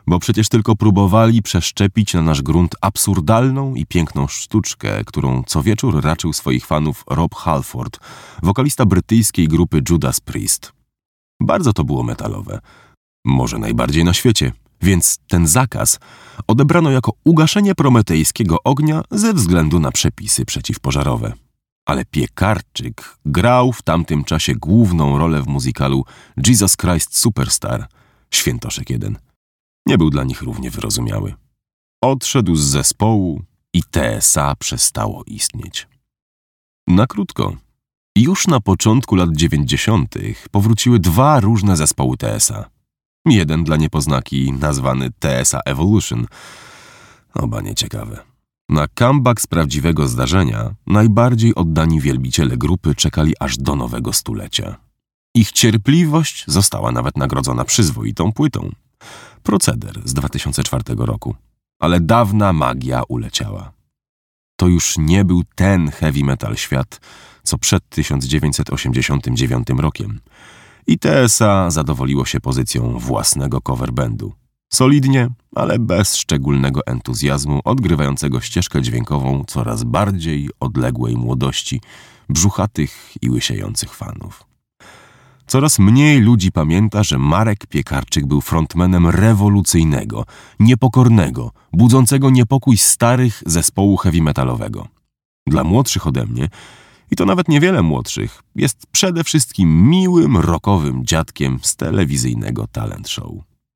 bo przecież tylko próbowali przeszczepić na nasz grunt absurdalną i piękną sztuczkę, którą co wieczór raczył swoich fanów Rob Halford, wokalista brytyjskiej grupy Judas Priest. Bardzo to było metalowe, może najbardziej na świecie, więc ten zakaz odebrano jako ugaszenie prometejskiego ognia ze względu na przepisy przeciwpożarowe. Ale Piekarczyk grał w tamtym czasie główną rolę w muzykalu Jesus Christ Superstar, Świętoszek jeden. Nie był dla nich równie wyrozumiały. Odszedł z zespołu i T S A przestało istnieć. Na krótko. Już na początku lat dziewięćdziesiątych powróciły dwa różne zespoły T S A. Jeden dla niepoznaki nazwany T S A Evolution. Oba nieciekawe. Na comeback z prawdziwego zdarzenia najbardziej oddani wielbiciele grupy czekali aż do nowego stulecia. Ich cierpliwość została nawet nagrodzona przyzwoitą płytą. Proceder z dwa tysiące czwartego roku. Ale dawna magia uleciała. To już nie był ten heavy metal świat, co przed tysiąc dziewięćset osiemdziesiątym dziewiątym rokiem. I T S A zadowoliło się pozycją własnego coverbandu. Solidnie, ale bez szczególnego entuzjazmu, odgrywającego ścieżkę dźwiękową coraz bardziej odległej młodości brzuchatych i łysiejących fanów. Coraz mniej ludzi pamięta, że Marek Piekarczyk był frontmanem rewolucyjnego, niepokornego, budzącego niepokój starych zespołu heavy metalowego. Dla młodszych ode mnie, i to nawet niewiele młodszych, jest przede wszystkim miłym, rockowym dziadkiem z telewizyjnego talent show.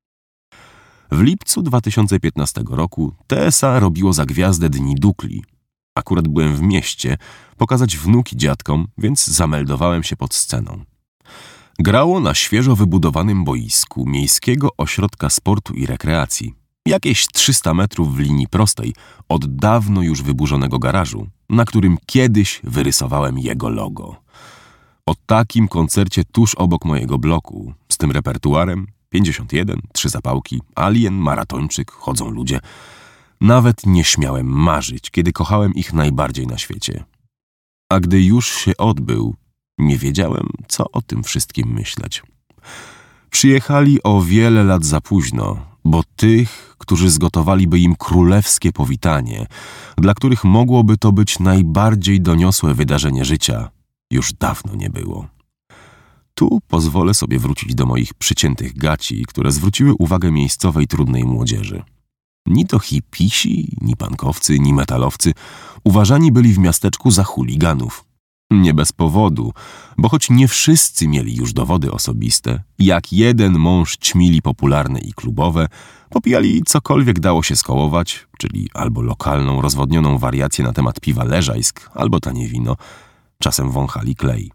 W lipcu dwa tysiące piętnastego roku T S A robiło za gwiazdę Dni Dukli. Akurat byłem w mieście, pokazać wnuki dziadkom, więc zameldowałem się pod sceną. Grało na świeżo wybudowanym boisku Miejskiego Ośrodka Sportu i Rekreacji, jakieś trzysta metrów w linii prostej od dawno już wyburzonego garażu, na którym kiedyś wyrysowałem jego logo. O takim koncercie tuż obok mojego bloku, z tym repertuarem, pięćdziesiąt jeden, trzy zapałki, Alien, Maratończyk, Chodzą ludzie, nawet nie śmiałem marzyć, kiedy kochałem ich najbardziej na świecie. A gdy już się odbył, nie wiedziałem, co o tym wszystkim myśleć. Przyjechali o wiele lat za późno, bo tych, którzy zgotowaliby im królewskie powitanie, dla których mogłoby to być najbardziej doniosłe wydarzenie życia, już dawno nie było. Tu pozwolę sobie wrócić do moich przyciętych gaci, które zwróciły uwagę miejscowej trudnej młodzieży. Ni to hipisi, ni pankowcy, ni metalowcy uważani byli w miasteczku za chuliganów. Nie bez powodu, bo choć nie wszyscy mieli już dowody osobiste, jak jeden mąż ćmili popularne i klubowe, popijali cokolwiek dało się skołować, czyli albo lokalną, rozwodnioną wariację na temat piwa leżajsk, albo tanie wino, czasem wąchali klej.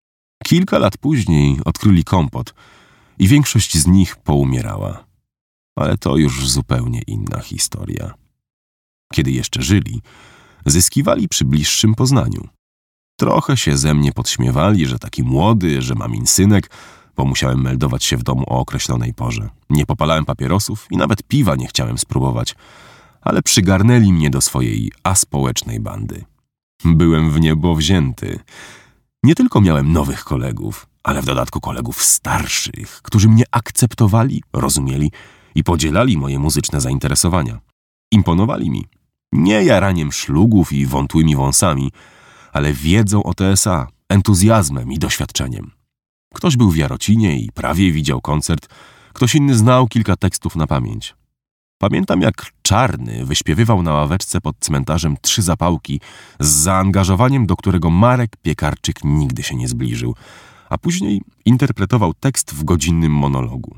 Kilka lat później odkryli kompot i większość z nich poumierała. Ale to już zupełnie inna historia. Kiedy jeszcze żyli, zyskiwali przy bliższym poznaniu. Trochę się ze mnie podśmiewali, że taki młody, że mamin synek, bo musiałem meldować się w domu o określonej porze. Nie popalałem papierosów i nawet piwa nie chciałem spróbować, ale przygarnęli mnie do swojej aspołecznej bandy. Byłem w niebo wzięty. Nie tylko miałem nowych kolegów, ale w dodatku kolegów starszych, którzy mnie akceptowali, rozumieli i podzielali moje muzyczne zainteresowania. Imponowali mi. Nie jaraniem szlugów i wątłymi wąsami, ale wiedzą o T S A, entuzjazmem i doświadczeniem. Ktoś był w Jarocinie i prawie widział koncert, ktoś inny znał kilka tekstów na pamięć. Pamiętam, jak Czarny wyśpiewywał na ławeczce pod cmentarzem Trzy zapałki z zaangażowaniem, do którego Marek Piekarczyk nigdy się nie zbliżył, a później interpretował tekst w godzinnym monologu.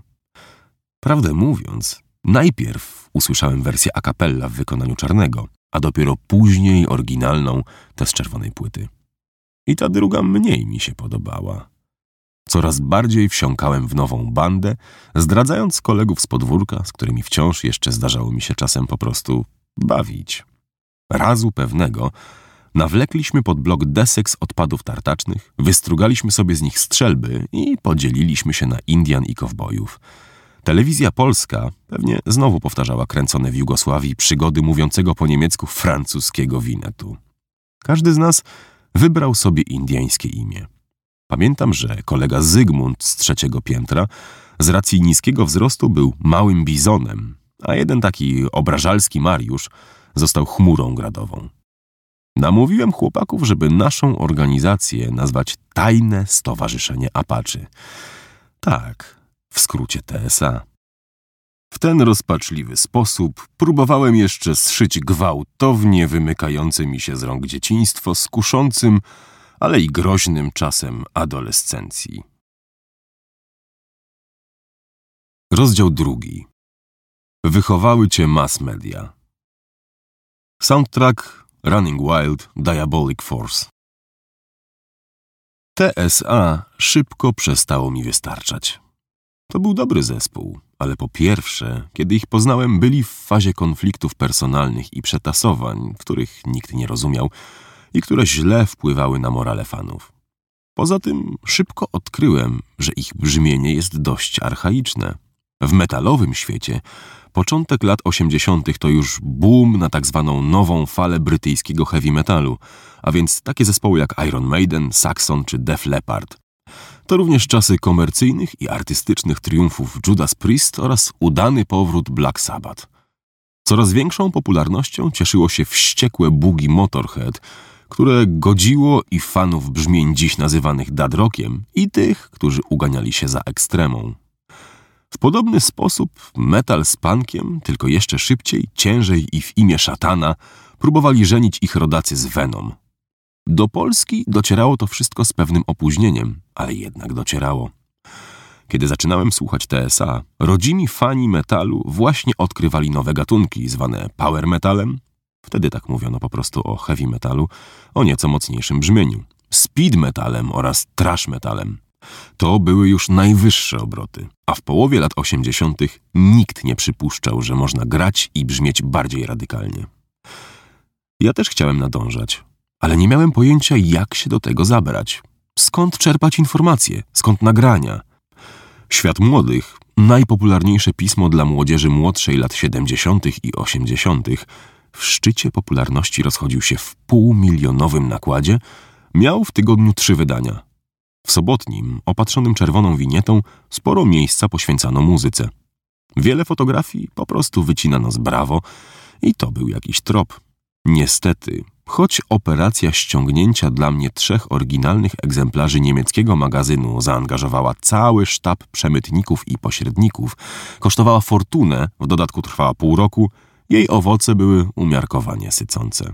Prawdę mówiąc, najpierw usłyszałem wersję a cappella w wykonaniu Czarnego, a dopiero później oryginalną, tę z czerwonej płyty. I ta druga mniej mi się podobała. Coraz bardziej wsiąkałem w nową bandę, zdradzając kolegów z podwórka, z którymi wciąż jeszcze zdarzało mi się czasem po prostu bawić. Razu pewnego nawlekliśmy pod blok desek z odpadów tartacznych, wystrugaliśmy sobie z nich strzelby i podzieliliśmy się na Indian i kowbojów. Telewizja polska pewnie znowu powtarzała kręcone w Jugosławii przygody mówiącego po niemiecku francuskiego Winetu. Każdy z nas wybrał sobie indyjskie imię. Pamiętam, że kolega Zygmunt z trzeciego piętra z racji niskiego wzrostu był małym bizonem, a jeden taki obrażalski Mariusz został chmurą gradową. Namówiłem chłopaków, żeby naszą organizację nazwać Tajne Stowarzyszenie Apaczy. Tak, w skrócie T S A. W ten rozpaczliwy sposób próbowałem jeszcze zszyć gwałtownie wymykające mi się z rąk dzieciństwo z kuszącym, ale i groźnym czasem adolescencji. Rozdział drugi. Wychowały cię mass media. Soundtrack Running Wild Diabolic Force. T S A szybko przestało mi wystarczać. To był dobry zespół, ale po pierwsze, kiedy ich poznałem, byli w fazie konfliktów personalnych i przetasowań, których nikt nie rozumiał i które źle wpływały na morale fanów. Poza tym szybko odkryłem, że ich brzmienie jest dość archaiczne. W metalowym świecie początek lat osiemdziesiątych to już boom na tak zwaną nową falę brytyjskiego heavy metalu, a więc takie zespoły jak Iron Maiden, Saxon czy Def Leppard. To również czasy komercyjnych i artystycznych triumfów Judas Priest oraz udany powrót Black Sabbath. Coraz większą popularnością cieszyło się wściekłe boogie Motorhead, które godziło i fanów brzmień dziś nazywanych dad rockiem, i tych, którzy uganiali się za ekstremą. W podobny sposób metal z punkiem, tylko jeszcze szybciej, ciężej i w imię szatana, próbowali żenić ich rodacy z Venom. Do Polski docierało to wszystko z pewnym opóźnieniem, ale jednak docierało. Kiedy zaczynałem słuchać T S A, rodzimi fani metalu właśnie odkrywali nowe gatunki zwane power metalem, wtedy tak mówiono po prostu o heavy metalu, o nieco mocniejszym brzmieniu, speed metalem oraz thrash metalem. To były już najwyższe obroty, a w połowie lat osiemdziesiątych nikt nie przypuszczał, że można grać i brzmieć bardziej radykalnie. Ja też chciałem nadążać, ale nie miałem pojęcia, jak się do tego zabrać. Skąd czerpać informacje? Skąd nagrania? Świat Młodych, najpopularniejsze pismo dla młodzieży młodszej lat siedemdziesiątych i osiemdziesiątych, w szczycie popularności rozchodził się w półmilionowym nakładzie, miał w tygodniu trzy wydania. W sobotnim, opatrzonym czerwoną winietą, sporo miejsca poświęcano muzyce. Wiele fotografii po prostu wycinano z Brawo i to był jakiś trop. Niestety, choć operacja ściągnięcia dla mnie trzech oryginalnych egzemplarzy niemieckiego magazynu zaangażowała cały sztab przemytników i pośredników, kosztowała fortunę, w dodatku trwała pół roku, jej owoce były umiarkowanie sycące.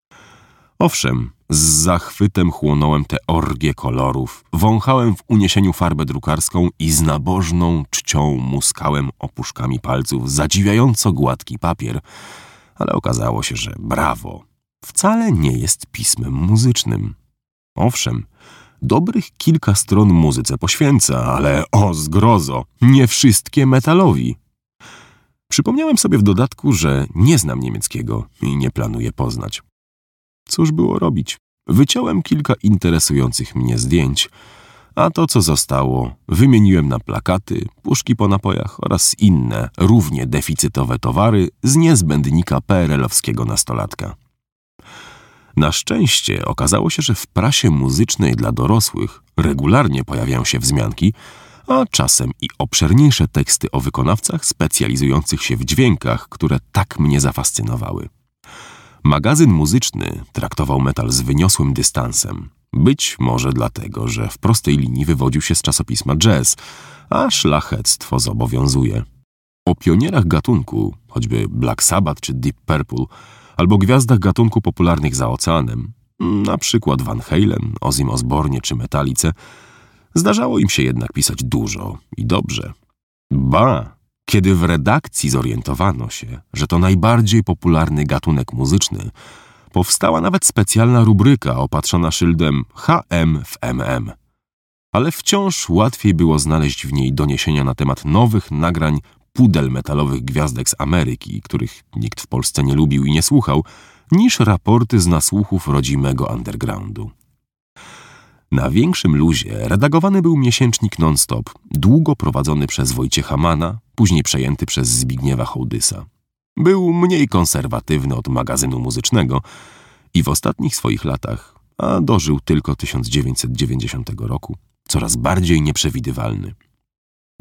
Owszem, z zachwytem chłonąłem te orgie kolorów, wąchałem w uniesieniu farbę drukarską i z nabożną czcią muskałem opuszkami palców zadziwiająco gładki papier, ale okazało się, że Brawo wcale nie jest pismem muzycznym. Owszem, dobrych kilka stron muzyce poświęca, ale o zgrozo, nie wszystkie metalowi. Przypomniałem sobie w dodatku, że nie znam niemieckiego i nie planuję poznać. Cóż było robić? Wyciąłem kilka interesujących mnie zdjęć, a to, co zostało, wymieniłem na plakaty, puszki po napojach oraz inne, równie deficytowe towary z niezbędnika P R L-owskiego nastolatka. Na szczęście okazało się, że w prasie muzycznej dla dorosłych regularnie pojawiają się wzmianki, a czasem i obszerniejsze teksty o wykonawcach specjalizujących się w dźwiękach, które tak mnie zafascynowały. Magazyn muzyczny traktował metal z wyniosłym dystansem. Być może dlatego, że w prostej linii wywodził się z czasopisma Jazz, a szlachectwo zobowiązuje. O pionierach gatunku, choćby Black Sabbath czy Deep Purple, albo gwiazdach gatunku popularnych za oceanem, na przykład Van Halen, Ozzy Osbourne czy Metallice, zdarzało im się jednak pisać dużo i dobrze. Ba! Kiedy w redakcji zorientowano się, że to najbardziej popularny gatunek muzyczny, powstała nawet specjalna rubryka opatrzona szyldem H M w M M. Ale wciąż łatwiej było znaleźć w niej doniesienia na temat nowych nagrań pudel metalowych gwiazdek z Ameryki, których nikt w Polsce nie lubił i nie słuchał, niż raporty z nasłuchów rodzimego undergroundu. Na większym luzie redagowany był miesięcznik Non-Stop, długo prowadzony przez Wojciecha Mana, później przejęty przez Zbigniewa Hołdysa. Był mniej konserwatywny od magazynu muzycznego i w ostatnich swoich latach, a dożył tylko tysiąc dziewięćset dziewięćdziesiątego roku, coraz bardziej nieprzewidywalny.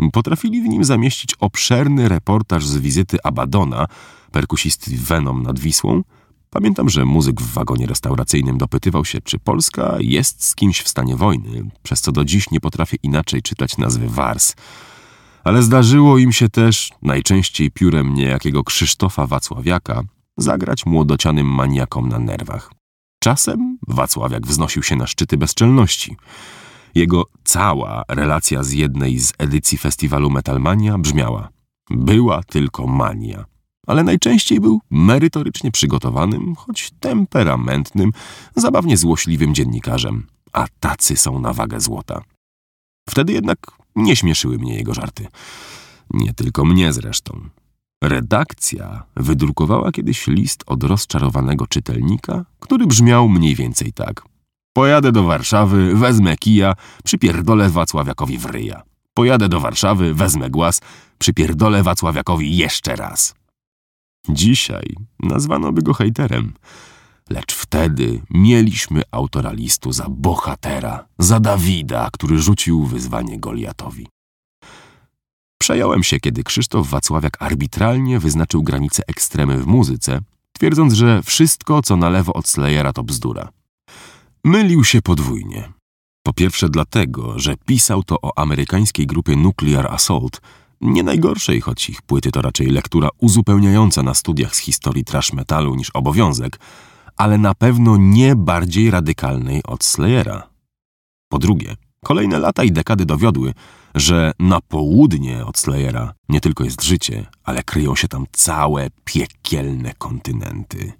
Potrafili w nim zamieścić obszerny reportaż z wizyty Abadona, perkusisty Venom nad Wisłą. Pamiętam, że muzyk w wagonie restauracyjnym dopytywał się, czy Polska jest z kimś w stanie wojny, przez co do dziś nie potrafię inaczej czytać nazwy Wars. Ale zdarzyło im się też, najczęściej piórem niejakiego Krzysztofa Wacławiaka, zagrać młodocianym maniakom na nerwach. Czasem Wacławiak wznosił się na szczyty bezczelności. Jego cała relacja z jednej z edycji festiwalu Metalmania brzmiała: była tylko mania. Ale najczęściej był merytorycznie przygotowanym, choć temperamentnym, zabawnie złośliwym dziennikarzem, a tacy są na wagę złota. Wtedy jednak nie śmieszyły mnie jego żarty. Nie tylko mnie zresztą. Redakcja wydrukowała kiedyś list od rozczarowanego czytelnika, który brzmiał mniej więcej tak: pojadę do Warszawy, wezmę kija, przypierdolę Wacławiakowi w ryja. Pojadę do Warszawy, wezmę głaz, przypierdolę Wacławiakowi jeszcze raz. Dzisiaj nazwano by go hejterem, lecz wtedy mieliśmy autora listu za bohatera, za Dawida, który rzucił wyzwanie Goliatowi. Przejąłem się, kiedy Krzysztof Wacławiak arbitralnie wyznaczył granice ekstremy w muzyce, twierdząc, że wszystko, co na lewo od Slayera, to bzdura. Mylił się podwójnie. Po pierwsze dlatego, że pisał to o amerykańskiej grupie Nuclear Assault, nie najgorszej, choć ich płyty to raczej lektura uzupełniająca na studiach z historii thrash metalu niż obowiązek, ale na pewno nie bardziej radykalnej od Slayera. Po drugie, kolejne lata i dekady dowiodły, że na południe od Slayera nie tylko jest życie, ale kryją się tam całe piekielne kontynenty.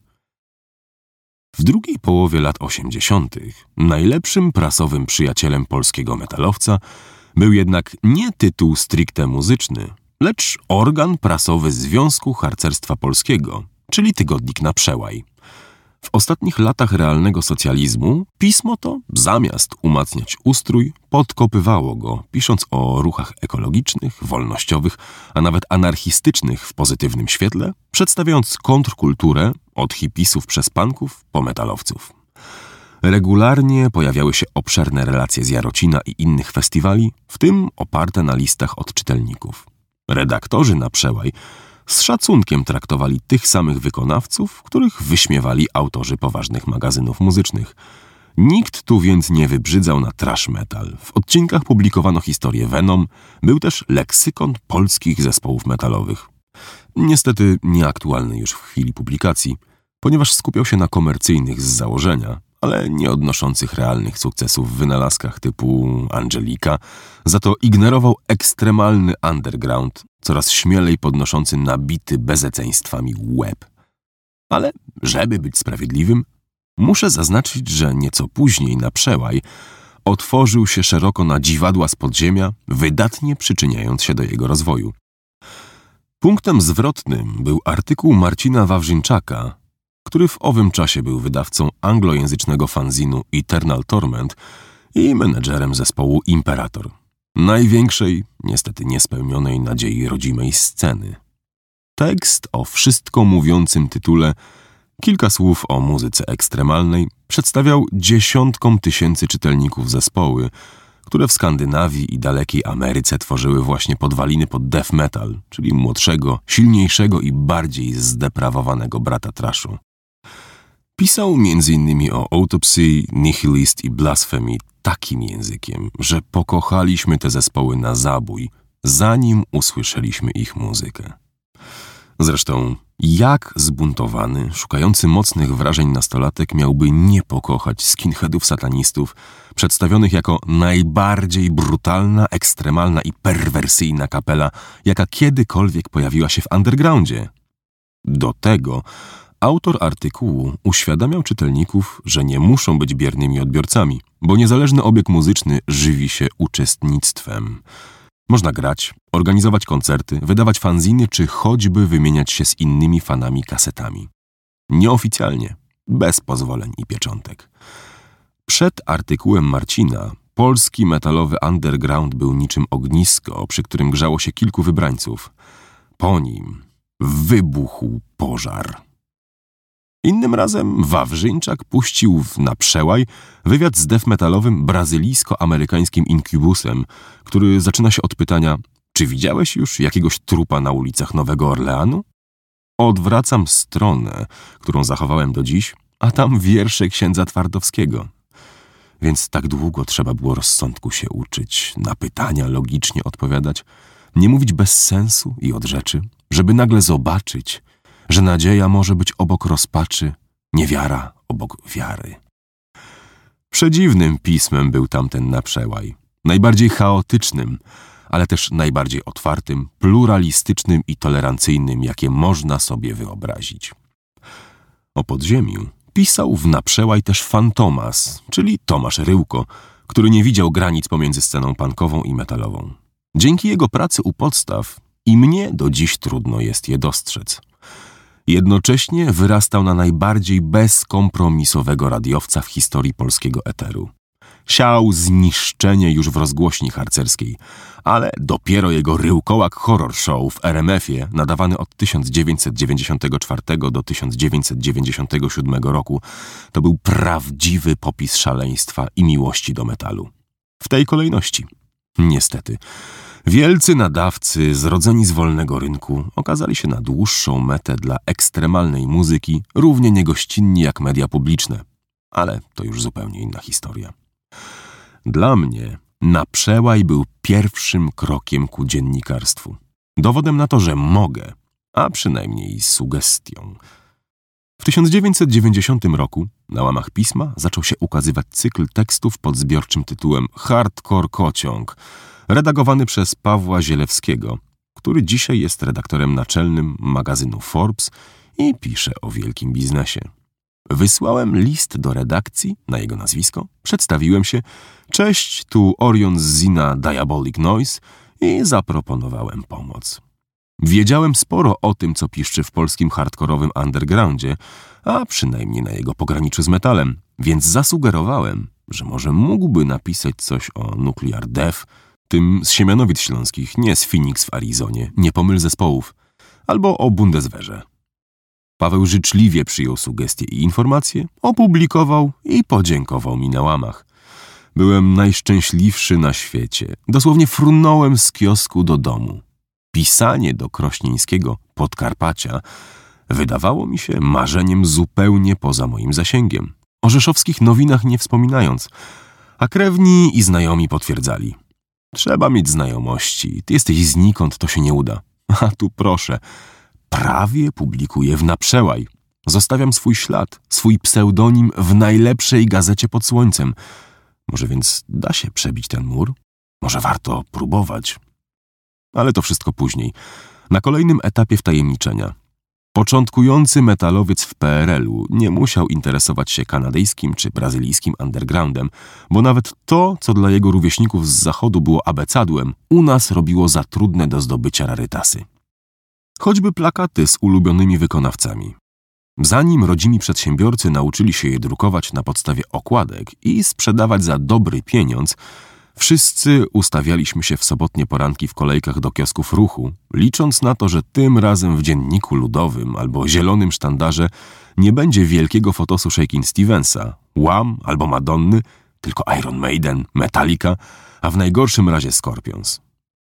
W drugiej połowie lat osiemdziesiątych najlepszym prasowym przyjacielem polskiego metalowca był jednak nie tytuł stricte muzyczny, lecz organ prasowy Związku Harcerstwa Polskiego, czyli tygodnik Na Przełaj. W ostatnich latach realnego socjalizmu pismo to, zamiast umacniać ustrój, podkopywało go, pisząc o ruchach ekologicznych, wolnościowych, a nawet anarchistycznych w pozytywnym świetle, przedstawiając kontrkulturę od hipisów przez punków po metalowców. Regularnie pojawiały się obszerne relacje z Jarocina i innych festiwali, w tym oparte na listach od czytelników. Redaktorzy Na Przełaj z szacunkiem traktowali tych samych wykonawców, których wyśmiewali autorzy poważnych magazynów muzycznych. Nikt tu więc nie wybrzydzał na thrash metal. W odcinkach publikowano historię Venom, był też leksykon polskich zespołów metalowych. Niestety nieaktualny już w chwili publikacji, ponieważ skupiał się na komercyjnych z założenia, ale nie odnoszących realnych sukcesów w wynalazkach typu Angelika, za to ignorował ekstremalny underground, coraz śmielej podnoszący nabity bezeceństwami łeb. Ale, żeby być sprawiedliwym, muszę zaznaczyć, że nieco później Na Przełaj otworzył się szeroko na dziwadła z podziemia, wydatnie przyczyniając się do jego rozwoju. Punktem zwrotnym był artykuł Marcina Wawrzynczaka, który w owym czasie był wydawcą anglojęzycznego fanzinu Eternal Torment i menedżerem zespołu Imperator, największej, niestety niespełnionej nadziei rodzimej sceny. Tekst o wszystko mówiącym tytule Kilka słów o muzyce ekstremalnej przedstawiał dziesiątkom tysięcy czytelników zespoły, które w Skandynawii i dalekiej Ameryce tworzyły właśnie podwaliny pod death metal, czyli młodszego, silniejszego i bardziej zdeprawowanego brata thrashu. Pisał między innymi o Autopsy, Nihilist i Blasphemy takim językiem, że pokochaliśmy te zespoły na zabój, zanim usłyszeliśmy ich muzykę. Zresztą, jak zbuntowany, szukający mocnych wrażeń nastolatek miałby nie pokochać skinheadów satanistów, przedstawionych jako najbardziej brutalna, ekstremalna i perwersyjna kapela, jaka kiedykolwiek pojawiła się w undergroundzie? Do tego autor artykułu uświadamiał czytelników, że nie muszą być biernymi odbiorcami, bo niezależny obieg muzyczny żywi się uczestnictwem. Można grać, organizować koncerty, wydawać fanziny, czy choćby wymieniać się z innymi fanami kasetami. Nieoficjalnie, bez pozwoleń i pieczątek. Przed artykułem Marcina polski metalowy underground był niczym ognisko, przy którym grzało się kilku wybrańców. Po nim wybuchł pożar. Innym razem Wawrzyńczak puścił w Na Przełaj wywiad z death metalowym brazylijsko-amerykańskim Incubusem, który zaczyna się od pytania, czy Czy widziałeś już jakiegoś trupa na ulicach Nowego Orleanu? Odwracam stronę, którą zachowałem do dziś, a tam wiersze księdza Twardowskiego. Więc tak długo trzeba było rozsądku się uczyć, na pytania logicznie odpowiadać, nie mówić bez sensu i od rzeczy, żeby nagle zobaczyć, że nadzieja może być obok rozpaczy, niewiara obok wiary. Przedziwnym pismem był tamten Naprzełaj, najbardziej chaotycznym, ale też najbardziej otwartym, pluralistycznym i tolerancyjnym, jakie można sobie wyobrazić. O podziemiu pisał w Naprzełaj też Fantomas, czyli Tomasz Ryłko, który nie widział granic pomiędzy sceną punkową i metalową. Dzięki jego pracy u podstaw i mnie do dziś trudno jest je dostrzec. Jednocześnie wyrastał na najbardziej bezkompromisowego radiowca w historii polskiego eteru. Siał zniszczenie już w rozgłośni harcerskiej, ale dopiero jego Ryłkołak Horror Show w er em efie, nadawany od tysiąc dziewięćset dziewięćdziesiątego czwartego do tysiąc dziewięćset dziewięćdziesiątego siódmego roku, to był prawdziwy popis szaleństwa i miłości do metalu. W tej kolejności. Niestety, wielcy nadawcy zrodzeni z wolnego rynku okazali się na dłuższą metę dla ekstremalnej muzyki równie niegościnni jak media publiczne. Ale to już zupełnie inna historia. Dla mnie Naprzełaj był pierwszym krokiem ku dziennikarstwu. Dowodem na to, że mogę, a przynajmniej sugestią. W tysiąc dziewięćset dziewięćdziesiątym roku na łamach pisma zaczął się ukazywać cykl tekstów pod zbiorczym tytułem Hardcore Kociąg, redagowany przez Pawła Zielewskiego, który dzisiaj jest redaktorem naczelnym magazynu Forbes i pisze o wielkim biznesie. Wysłałem list do redakcji na jego nazwisko, przedstawiłem się, cześć, tu Orion z Zina Diabolic Noise i zaproponowałem pomoc. Wiedziałem sporo o tym, co piszczy w polskim hardkorowym undergroundzie, a przynajmniej na jego pograniczu z metalem, więc zasugerowałem, że może mógłby napisać coś o Nuclear Death, tym z Siemianowic Śląskich, nie z Phoenix w Arizonie, nie pomyl zespołów, albo o Bundeswehrze. Paweł życzliwie przyjął sugestie i informacje, opublikował i podziękował mi na łamach. Byłem najszczęśliwszy na świecie. Dosłownie frunąłem z kiosku do domu. Pisanie do krośnieńskiego Podkarpacia wydawało mi się marzeniem zupełnie poza moim zasięgiem. O rzeszowskich nowinach nie wspominając, a krewni i znajomi potwierdzali. Trzeba mieć znajomości, ty jesteś znikąd, to się nie uda. A tu proszę, prawie publikuję w Naprzełaj. Zostawiam swój ślad, swój pseudonim w najlepszej gazecie pod słońcem. Może więc da się przebić ten mur? Może warto próbować? Ale to wszystko później, na kolejnym etapie wtajemniczenia. Początkujący metalowiec w P R L u nie musiał interesować się kanadyjskim czy brazylijskim undergroundem, bo nawet to, co dla jego rówieśników z zachodu było abecadłem, u nas robiło za trudne do zdobycia rarytasy. Choćby plakaty z ulubionymi wykonawcami. Zanim rodzimi przedsiębiorcy nauczyli się je drukować na podstawie okładek i sprzedawać za dobry pieniądz, wszyscy ustawialiśmy się w sobotnie poranki w kolejkach do kiosków Ruchu, licząc na to, że tym razem w Dzienniku Ludowym albo Zielonym Sztandarze nie będzie wielkiego fotosu Shakin' Stevensa, Wham albo Madonny, tylko Iron Maiden, Metallica, a w najgorszym razie Scorpions.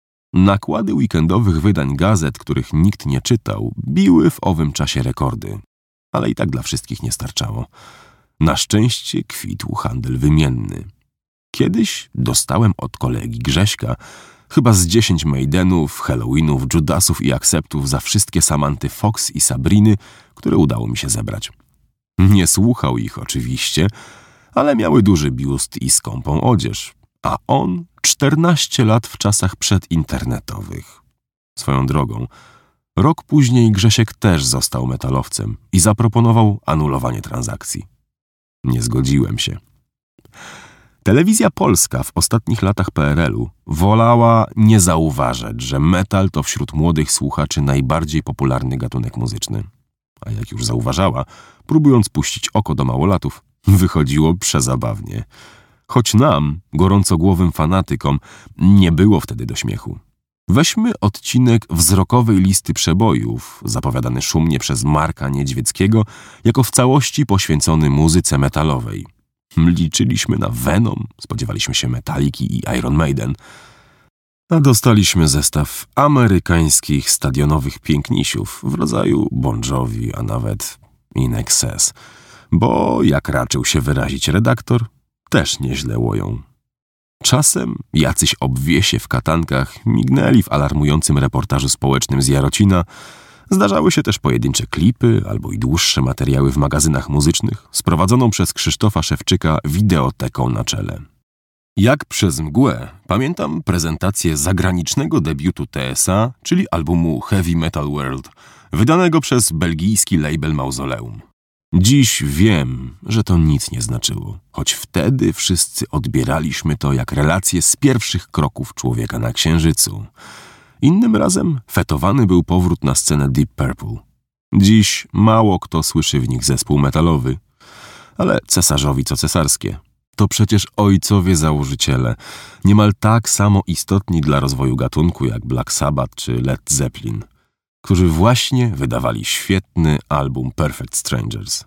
Nakłady weekendowych wydań gazet, których nikt nie czytał, biły w owym czasie rekordy, ale i tak dla wszystkich nie starczało. Na szczęście kwitł handel wymienny. Kiedyś dostałem od kolegi Grześka chyba z dziesięć Maidenów, Halloweenów, Judasów i Acceptów za wszystkie Samanty Fox i Sabriny, które udało mi się zebrać. Nie słuchał ich oczywiście, ale miały duży biust i skąpą odzież, a on czternaście lat w czasach przedinternetowych. Swoją drogą, rok później Grzesiek też został metalowcem i zaproponował anulowanie transakcji. Nie zgodziłem się. Telewizja polska w ostatnich latach P R L u wolała nie zauważać, że metal to wśród młodych słuchaczy najbardziej popularny gatunek muzyczny. A jak już zauważała, próbując puścić oko do małolatów, wychodziło przezabawnie. Choć nam, gorącogłowym fanatykom, nie było wtedy do śmiechu. Weźmy odcinek wzrokowej listy przebojów, zapowiadany szumnie przez Marka Niedźwieckiego, jako w całości poświęcony muzyce metalowej. Liczyliśmy na Venom, spodziewaliśmy się Metalliki i Iron Maiden. A dostaliśmy zestaw amerykańskich stadionowych pięknisiów w rodzaju Bon Jovi, a nawet In Excess, bo, jak raczył się wyrazić redaktor, też nieźle łoją. Czasem jacyś obwiesie w katankach mignęli w alarmującym reportażu społecznym z Jarocina. Zdarzały się też pojedyncze klipy albo i dłuższe materiały w magazynach muzycznych z prowadzoną przez Krzysztofa Szewczyka wideoteką na czele. Jak przez mgłę pamiętam prezentację zagranicznego debiutu T S A, czyli albumu Heavy Metal World, wydanego przez belgijski label Mausoleum. Dziś wiem, że to nic nie znaczyło, choć wtedy wszyscy odbieraliśmy to jak relacje z pierwszych kroków człowieka na Księżycu. Innym razem fetowany był powrót na scenę Deep Purple. Dziś mało kto słyszy w nich zespół metalowy, ale cesarzowi co cesarskie. To przecież ojcowie założyciele, niemal tak samo istotni dla rozwoju gatunku jak Black Sabbath czy Led Zeppelin, którzy właśnie wydawali świetny album Perfect Strangers.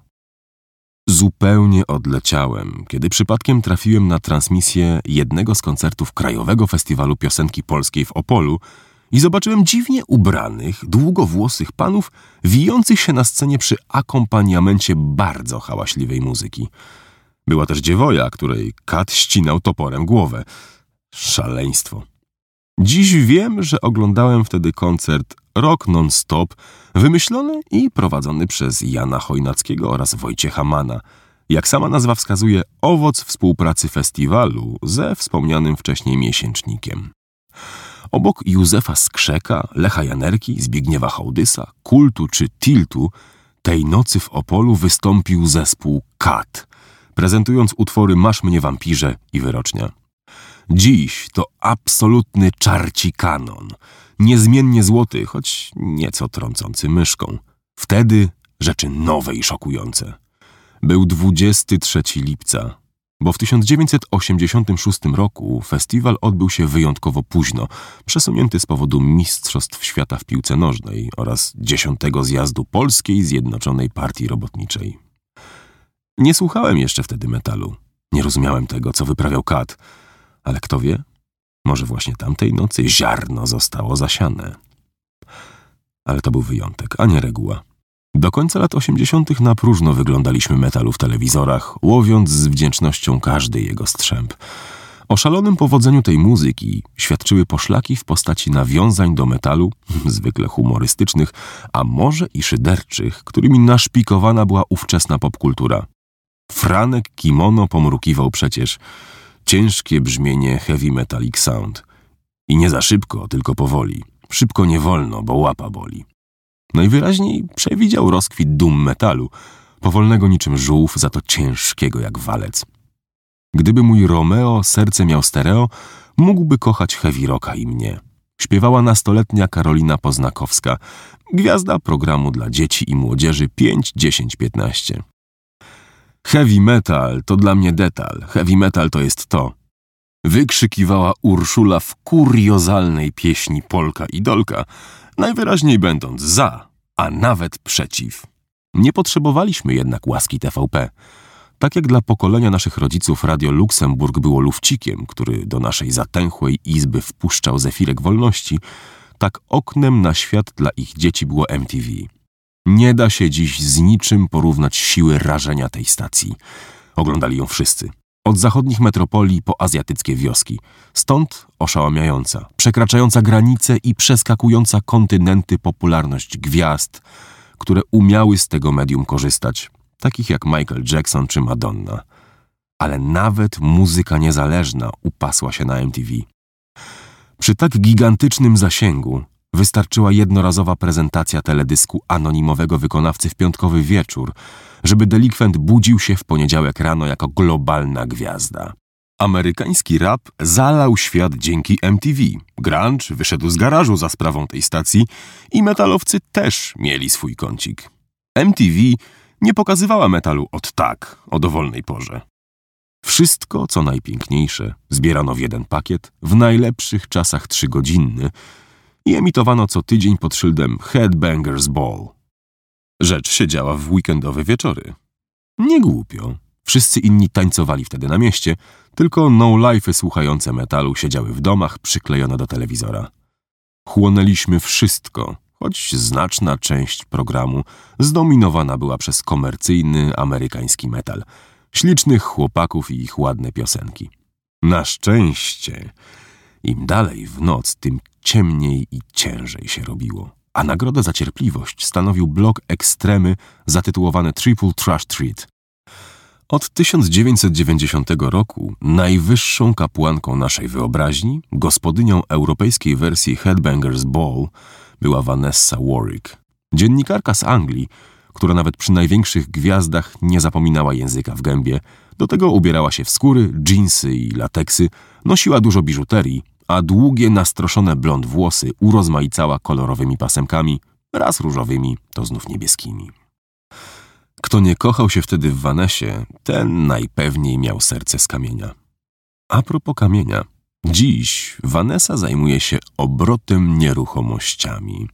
Zupełnie odleciałem, kiedy przypadkiem trafiłem na transmisję jednego z koncertów Krajowego Festiwalu Piosenki Polskiej w Opolu i zobaczyłem dziwnie ubranych, długowłosych panów wijących się na scenie przy akompaniamencie bardzo hałaśliwej muzyki. Była też dziewoja, której kat ścinał toporem głowę. Szaleństwo. Dziś wiem, że oglądałem wtedy koncert Rock Non-Stop, wymyślony i prowadzony przez Jana Chojnackiego oraz Wojciecha Mana. Jak sama nazwa wskazuje, owoc współpracy festiwalu ze wspomnianym wcześniej miesięcznikiem. Obok Józefa Skrzeka, Lecha Janerki, Zbigniewa Hołdysa, Kultu czy Tiltu tej nocy w Opolu wystąpił zespół Kat, prezentując utwory Masz mnie wampirze i Wyrocznia. Dziś to absolutny czarci kanon, niezmiennie złoty, choć nieco trącący myszką. Wtedy rzeczy nowe i szokujące. Był dwudziestego trzeciego lipca, bo w tysiąc dziewięćset osiemdziesiątym szóstym roku festiwal odbył się wyjątkowo późno, przesunięty z powodu Mistrzostw Świata w piłce nożnej oraz dziesiątego zjazdu Polskiej Zjednoczonej Partii Robotniczej. Nie słuchałem jeszcze wtedy metalu. Nie rozumiałem tego, co wyprawiał Kat. Ale kto wie? Może właśnie tamtej nocy ziarno zostało zasiane. Ale to był wyjątek, a nie reguła. Do końca lat osiemdziesiątych na próżno wyglądaliśmy metalu w telewizorach, łowiąc z wdzięcznością każdy jego strzęp. O szalonym powodzeniu tej muzyki świadczyły poszlaki w postaci nawiązań do metalu, zwykle humorystycznych, a może i szyderczych, którymi naszpikowana była ówczesna popkultura. Franek Kimono pomrukiwał przecież ciężkie brzmienie heavy metallic sound. I nie za szybko, tylko powoli. Szybko nie wolno, bo łapa boli. Najwyraźniej przewidział rozkwit doom metalu, powolnego niczym żółw, za to ciężkiego jak walec. Gdyby mój Romeo serce miał stereo, mógłby kochać heavy rocka i mnie. Śpiewała nastoletnia Karolina Poznakowska, gwiazda programu dla dzieci i młodzieży pięć, dziesięć, piętnaście. Heavy metal to dla mnie detal, heavy metal to jest to. Wykrzykiwała Urszula w kuriozalnej pieśni Polka Idolka, najwyraźniej będąc za, a nawet przeciw. Nie potrzebowaliśmy jednak łaski T V P. Tak jak dla pokolenia naszych rodziców Radio Luksemburg było lufcikiem, który do naszej zatęchłej izby wpuszczał zefirek wolności, tak oknem na świat dla ich dzieci było M T V. Nie da się dziś z niczym porównać siły rażenia tej stacji. Oglądali ją wszyscy. Od zachodnich metropolii po azjatyckie wioski. Stąd oszałamiająca, przekraczająca granice i przeskakująca kontynenty popularność gwiazd, które umiały z tego medium korzystać, takich jak Michael Jackson czy Madonna. Ale nawet muzyka niezależna upasła się na M T V. Przy tak gigantycznym zasięgu wystarczyła jednorazowa prezentacja teledysku anonimowego wykonawcy w piątkowy wieczór, żeby delikwent budził się w poniedziałek rano jako globalna gwiazda. Amerykański rap zalał świat dzięki M T V. Grunge wyszedł z garażu za sprawą tej stacji i metalowcy też mieli swój kącik. M T V nie pokazywała metalu od tak, o dowolnej porze. Wszystko, co najpiękniejsze, zbierano w jeden pakiet, w najlepszych czasach trzygodzinny i emitowano co tydzień pod szyldem Headbangers Ball. Rzecz się działa w weekendowe wieczory. Nie głupio. Wszyscy inni tańcowali wtedy na mieście, tylko no-life'y słuchające metalu siedziały w domach przyklejone do telewizora. Chłonęliśmy wszystko, choć znaczna część programu zdominowana była przez komercyjny amerykański metal, ślicznych chłopaków i ich ładne piosenki. Na szczęście im dalej w noc, tym ciemniej i ciężej się robiło, a nagrodę za cierpliwość stanowił blok ekstremy zatytułowany Triple Trash Treat. Od tysiąc dziewięćset dziewięćdziesiątego roku najwyższą kapłanką naszej wyobraźni, gospodynią europejskiej wersji Headbangers Ball, była Vanessa Warwick, dziennikarka z Anglii, która nawet przy największych gwiazdach nie zapominała języka w gębie, do tego ubierała się w skóry, dżinsy i lateksy, nosiła dużo biżuterii, a długie, nastroszone blond włosy urozmaicała kolorowymi pasemkami, raz różowymi, to znów niebieskimi. Kto nie kochał się wtedy w Vanessie, ten najpewniej miał serce z kamienia. A propos kamienia, dziś Vanessa zajmuje się obrotem nieruchomościami.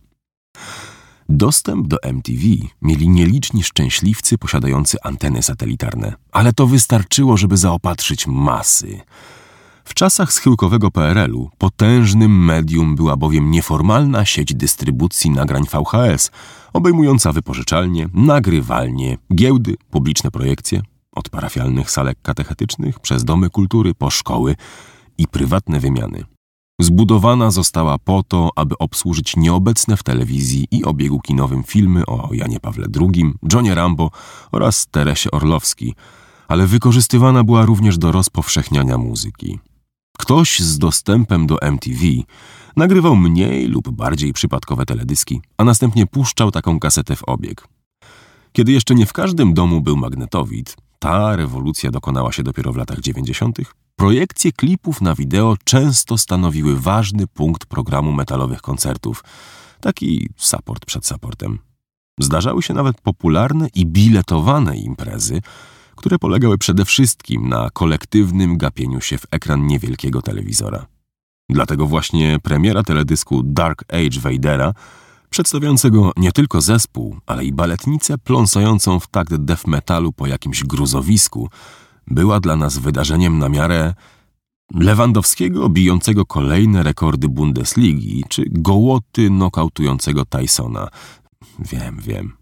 Dostęp do M T V mieli nieliczni szczęśliwcy posiadający anteny satelitarne, ale to wystarczyło, żeby zaopatrzyć masy. W czasach schyłkowego P R L-u potężnym medium była bowiem nieformalna sieć dystrybucji nagrań V H S, obejmująca wypożyczalnie, nagrywalnie, giełdy, publiczne projekcje, od parafialnych salek katechetycznych przez domy kultury po szkoły i prywatne wymiany. Zbudowana została po to, aby obsłużyć nieobecne w telewizji i obiegu kinowym filmy o Janie Pawle drugi, Johnie Rambo oraz Teresie Orlowski, ale wykorzystywana była również do rozpowszechniania muzyki. Ktoś z dostępem do M T V nagrywał mniej lub bardziej przypadkowe teledyski, a następnie puszczał taką kasetę w obieg. Kiedy jeszcze nie w każdym domu był magnetowid, ta rewolucja dokonała się dopiero w latach dziewięćdziesiątych, projekcje klipów na wideo często stanowiły ważny punkt programu metalowych koncertów, taki support przed supportem. Zdarzały się nawet popularne i biletowane imprezy, które polegały przede wszystkim na kolektywnym gapieniu się w ekran niewielkiego telewizora. Dlatego właśnie premiera teledysku Dark Age Vadera, przedstawiającego nie tylko zespół, ale i baletnicę pląsającą w takt death metalu po jakimś gruzowisku, była dla nas wydarzeniem na miarę Lewandowskiego bijącego kolejne rekordy Bundesligi, czy Gołoty nokautującego Tysona. Wiem, wiem.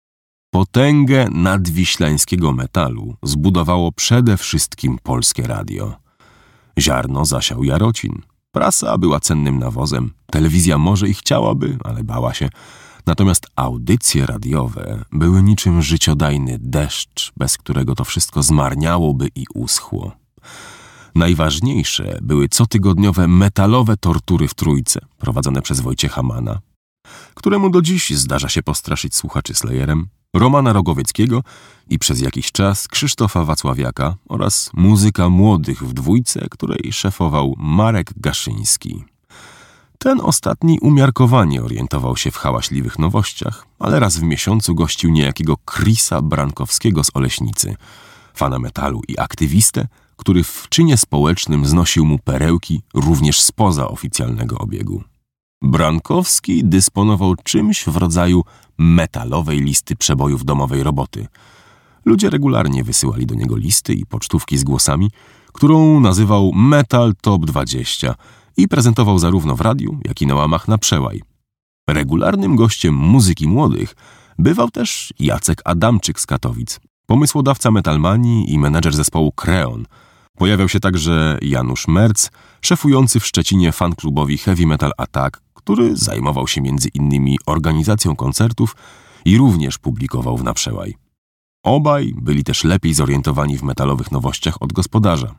Potęgę nadwiślańskiego metalu zbudowało przede wszystkim Polskie Radio. Ziarno zasiał Jarocin. Prasa była cennym nawozem. Telewizja może i chciałaby, ale bała się. Natomiast audycje radiowe były niczym życiodajny deszcz, bez którego to wszystko zmarniałoby i uschło. Najważniejsze były cotygodniowe metalowe tortury w Trójce, prowadzone przez Wojciecha Mana, któremu do dziś zdarza się postraszyć słuchaczy Slayerem, Romana Rogowieckiego i przez jakiś czas Krzysztofa Wacławiaka oraz Muzyka Młodych w Dwójce, której szefował Marek Gaszyński. Ten ostatni umiarkowanie orientował się w hałaśliwych nowościach, ale raz w miesiącu gościł niejakiego Chrisa Brankowskiego z Oleśnicy, fana metalu i aktywistę, który w czynie społecznym znosił mu perełki również spoza oficjalnego obiegu. Brankowski dysponował czymś w rodzaju metalowej listy przebojów domowej roboty. Ludzie regularnie wysyłali do niego listy i pocztówki z głosami, którą nazywał Metal Top dwadzieścia i prezentował zarówno w radiu, jak i na łamach na przełaj. Regularnym gościem Muzyki Młodych bywał też Jacek Adamczyk z Katowic, pomysłodawca Metalmanii i menedżer zespołu Kreon. Pojawiał się także Janusz Merc, szefujący w Szczecinie fanklubowi Heavy Metal Attack, który zajmował się między innymi organizacją koncertów i również publikował w Na Przełaj. Obaj byli też lepiej zorientowani w metalowych nowościach od gospodarza.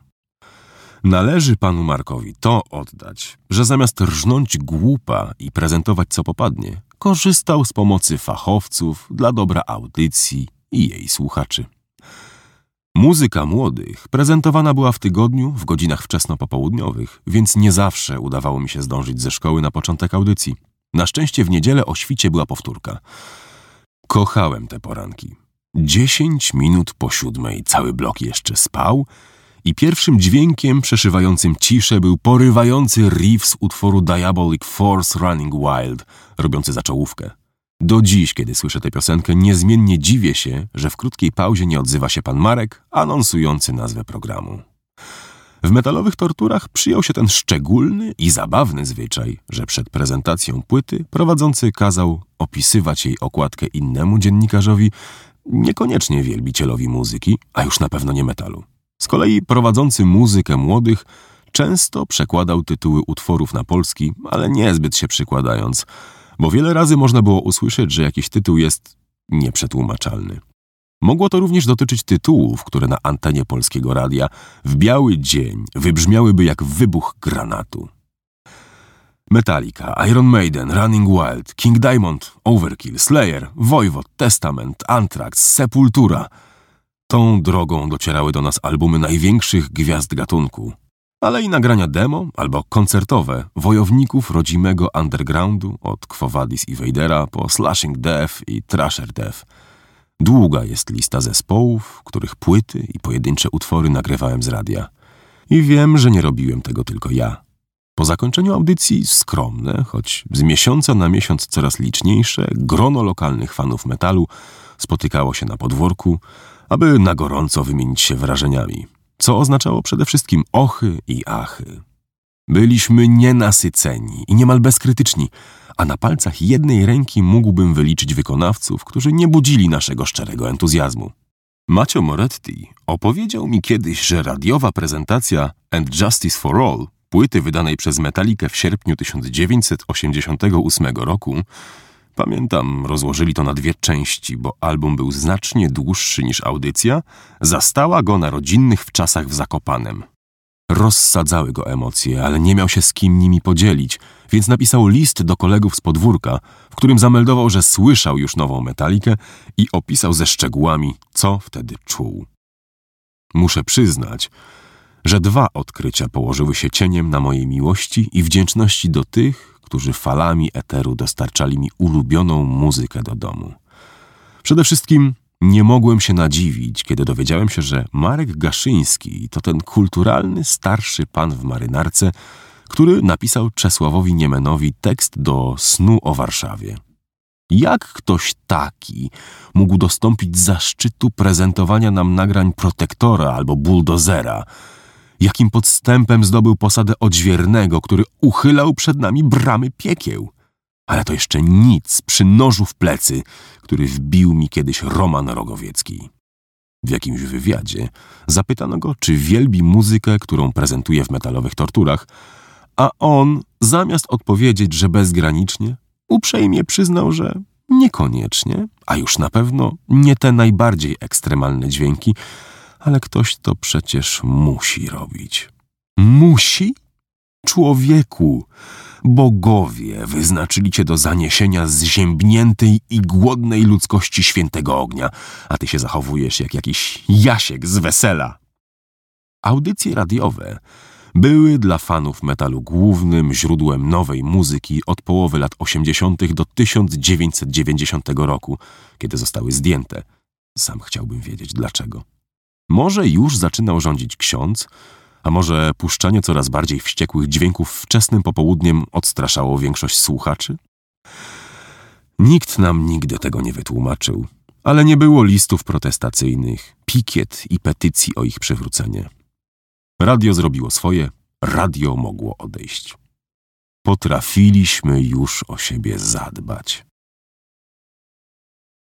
Należy panu Markowi to oddać, że zamiast rżnąć głupa i prezentować co popadnie, korzystał z pomocy fachowców dla dobra audycji i jej słuchaczy. Muzyka Młodych prezentowana była w tygodniu w godzinach wczesnopopołudniowych, więc nie zawsze udawało mi się zdążyć ze szkoły na początek audycji. Na szczęście w niedzielę o świcie była powtórka. Kochałem te poranki. Dziesięć minut po siódmej cały blok jeszcze spał i pierwszym dźwiękiem przeszywającym ciszę był porywający riff z utworu Diabolic Force Running Wild, robiący za czołówkę. Do dziś, kiedy słyszę tę piosenkę, niezmiennie dziwię się, że w krótkiej pauzie nie odzywa się pan Marek, anonsujący nazwę programu. W metalowych torturach przyjął się ten szczególny i zabawny zwyczaj, że przed prezentacją płyty prowadzący kazał opisywać jej okładkę innemu dziennikarzowi, niekoniecznie wielbicielowi muzyki, a już na pewno nie metalu. Z kolei prowadzący muzykę młodych często przekładał tytuły utworów na polski, ale niezbyt się przykładając, bo wiele razy można było usłyszeć, że jakiś tytuł jest nieprzetłumaczalny. Mogło to również dotyczyć tytułów, które na antenie Polskiego Radia w biały dzień wybrzmiałyby jak wybuch granatu. Metallica, Iron Maiden, Running Wild, King Diamond, Overkill, Slayer, Voivod, Testament, Anthrax, Sepultura. Tą drogą docierały do nas albumy największych gwiazd gatunku, ale i nagrania demo albo koncertowe wojowników rodzimego undergroundu od Quo Vadis i Vadera po Slashing Death i Thrasher Death. Długa jest lista zespołów, których płyty i pojedyncze utwory nagrywałem z radia. I wiem, że nie robiłem tego tylko ja. Po zakończeniu audycji skromne, choć z miesiąca na miesiąc coraz liczniejsze, grono lokalnych fanów metalu spotykało się na podwórku, aby na gorąco wymienić się wrażeniami, co oznaczało przede wszystkim ochy i achy. Byliśmy nienasyceni i niemal bezkrytyczni, a na palcach jednej ręki mógłbym wyliczyć wykonawców, którzy nie budzili naszego szczerego entuzjazmu. Macio Moretti opowiedział mi kiedyś, że radiowa prezentacja And Justice for All, płyty wydanej przez Metallicę w sierpniu tysiąc dziewięćset osiemdziesiątego ósmego roku, pamiętam, rozłożyli to na dwie części, bo album był znacznie dłuższy niż audycja, zastała go na rodzinnych wczasach w Zakopanem. Rozsadzały go emocje, ale nie miał się z kim nimi podzielić, więc napisał list do kolegów z podwórka, w którym zameldował, że słyszał już nową Metallicę i opisał ze szczegółami, co wtedy czuł. Muszę przyznać, że dwa odkrycia położyły się cieniem na mojej miłości i wdzięczności do tych, którzy falami eteru dostarczali mi ulubioną muzykę do domu. Przede wszystkim nie mogłem się nadziwić, kiedy dowiedziałem się, że Marek Gaszyński to ten kulturalny, starszy pan w marynarce, który napisał Czesławowi Niemenowi tekst do Snu o Warszawie. Jak ktoś taki mógł dostąpić zaszczytu prezentowania nam nagrań Protektora albo Bulldozera? Jakim podstępem zdobył posadę odźwiernego, który uchylał przed nami bramy piekieł? Ale to jeszcze nic przy nożu w plecy, który wbił mi kiedyś Roman Rogowiecki. W jakimś wywiadzie zapytano go, czy wielbi muzykę, którą prezentuje w metalowych torturach, a on, zamiast odpowiedzieć, że bezgranicznie, uprzejmie przyznał, że niekoniecznie, a już na pewno nie te najbardziej ekstremalne dźwięki, ale ktoś to przecież musi robić. Musi? Człowieku, bogowie wyznaczyli cię do zaniesienia zziębniętej i głodnej ludzkości świętego ognia, a ty się zachowujesz jak jakiś Jasiek z wesela. Audycje radiowe były dla fanów metalu głównym źródłem nowej muzyki od połowy lat osiemdziesiątych do tysiąc dziewięćset dziewięćdziesiątego roku, kiedy zostały zdjęte. Sam chciałbym wiedzieć dlaczego. Może już zaczynał rządzić ksiądz, a może puszczanie coraz bardziej wściekłych dźwięków wczesnym popołudniem odstraszało większość słuchaczy? Nikt nam nigdy tego nie wytłumaczył, ale nie było listów protestacyjnych, pikiet i petycji o ich przywrócenie. Radio zrobiło swoje, radio mogło odejść. Potrafiliśmy już o siebie zadbać.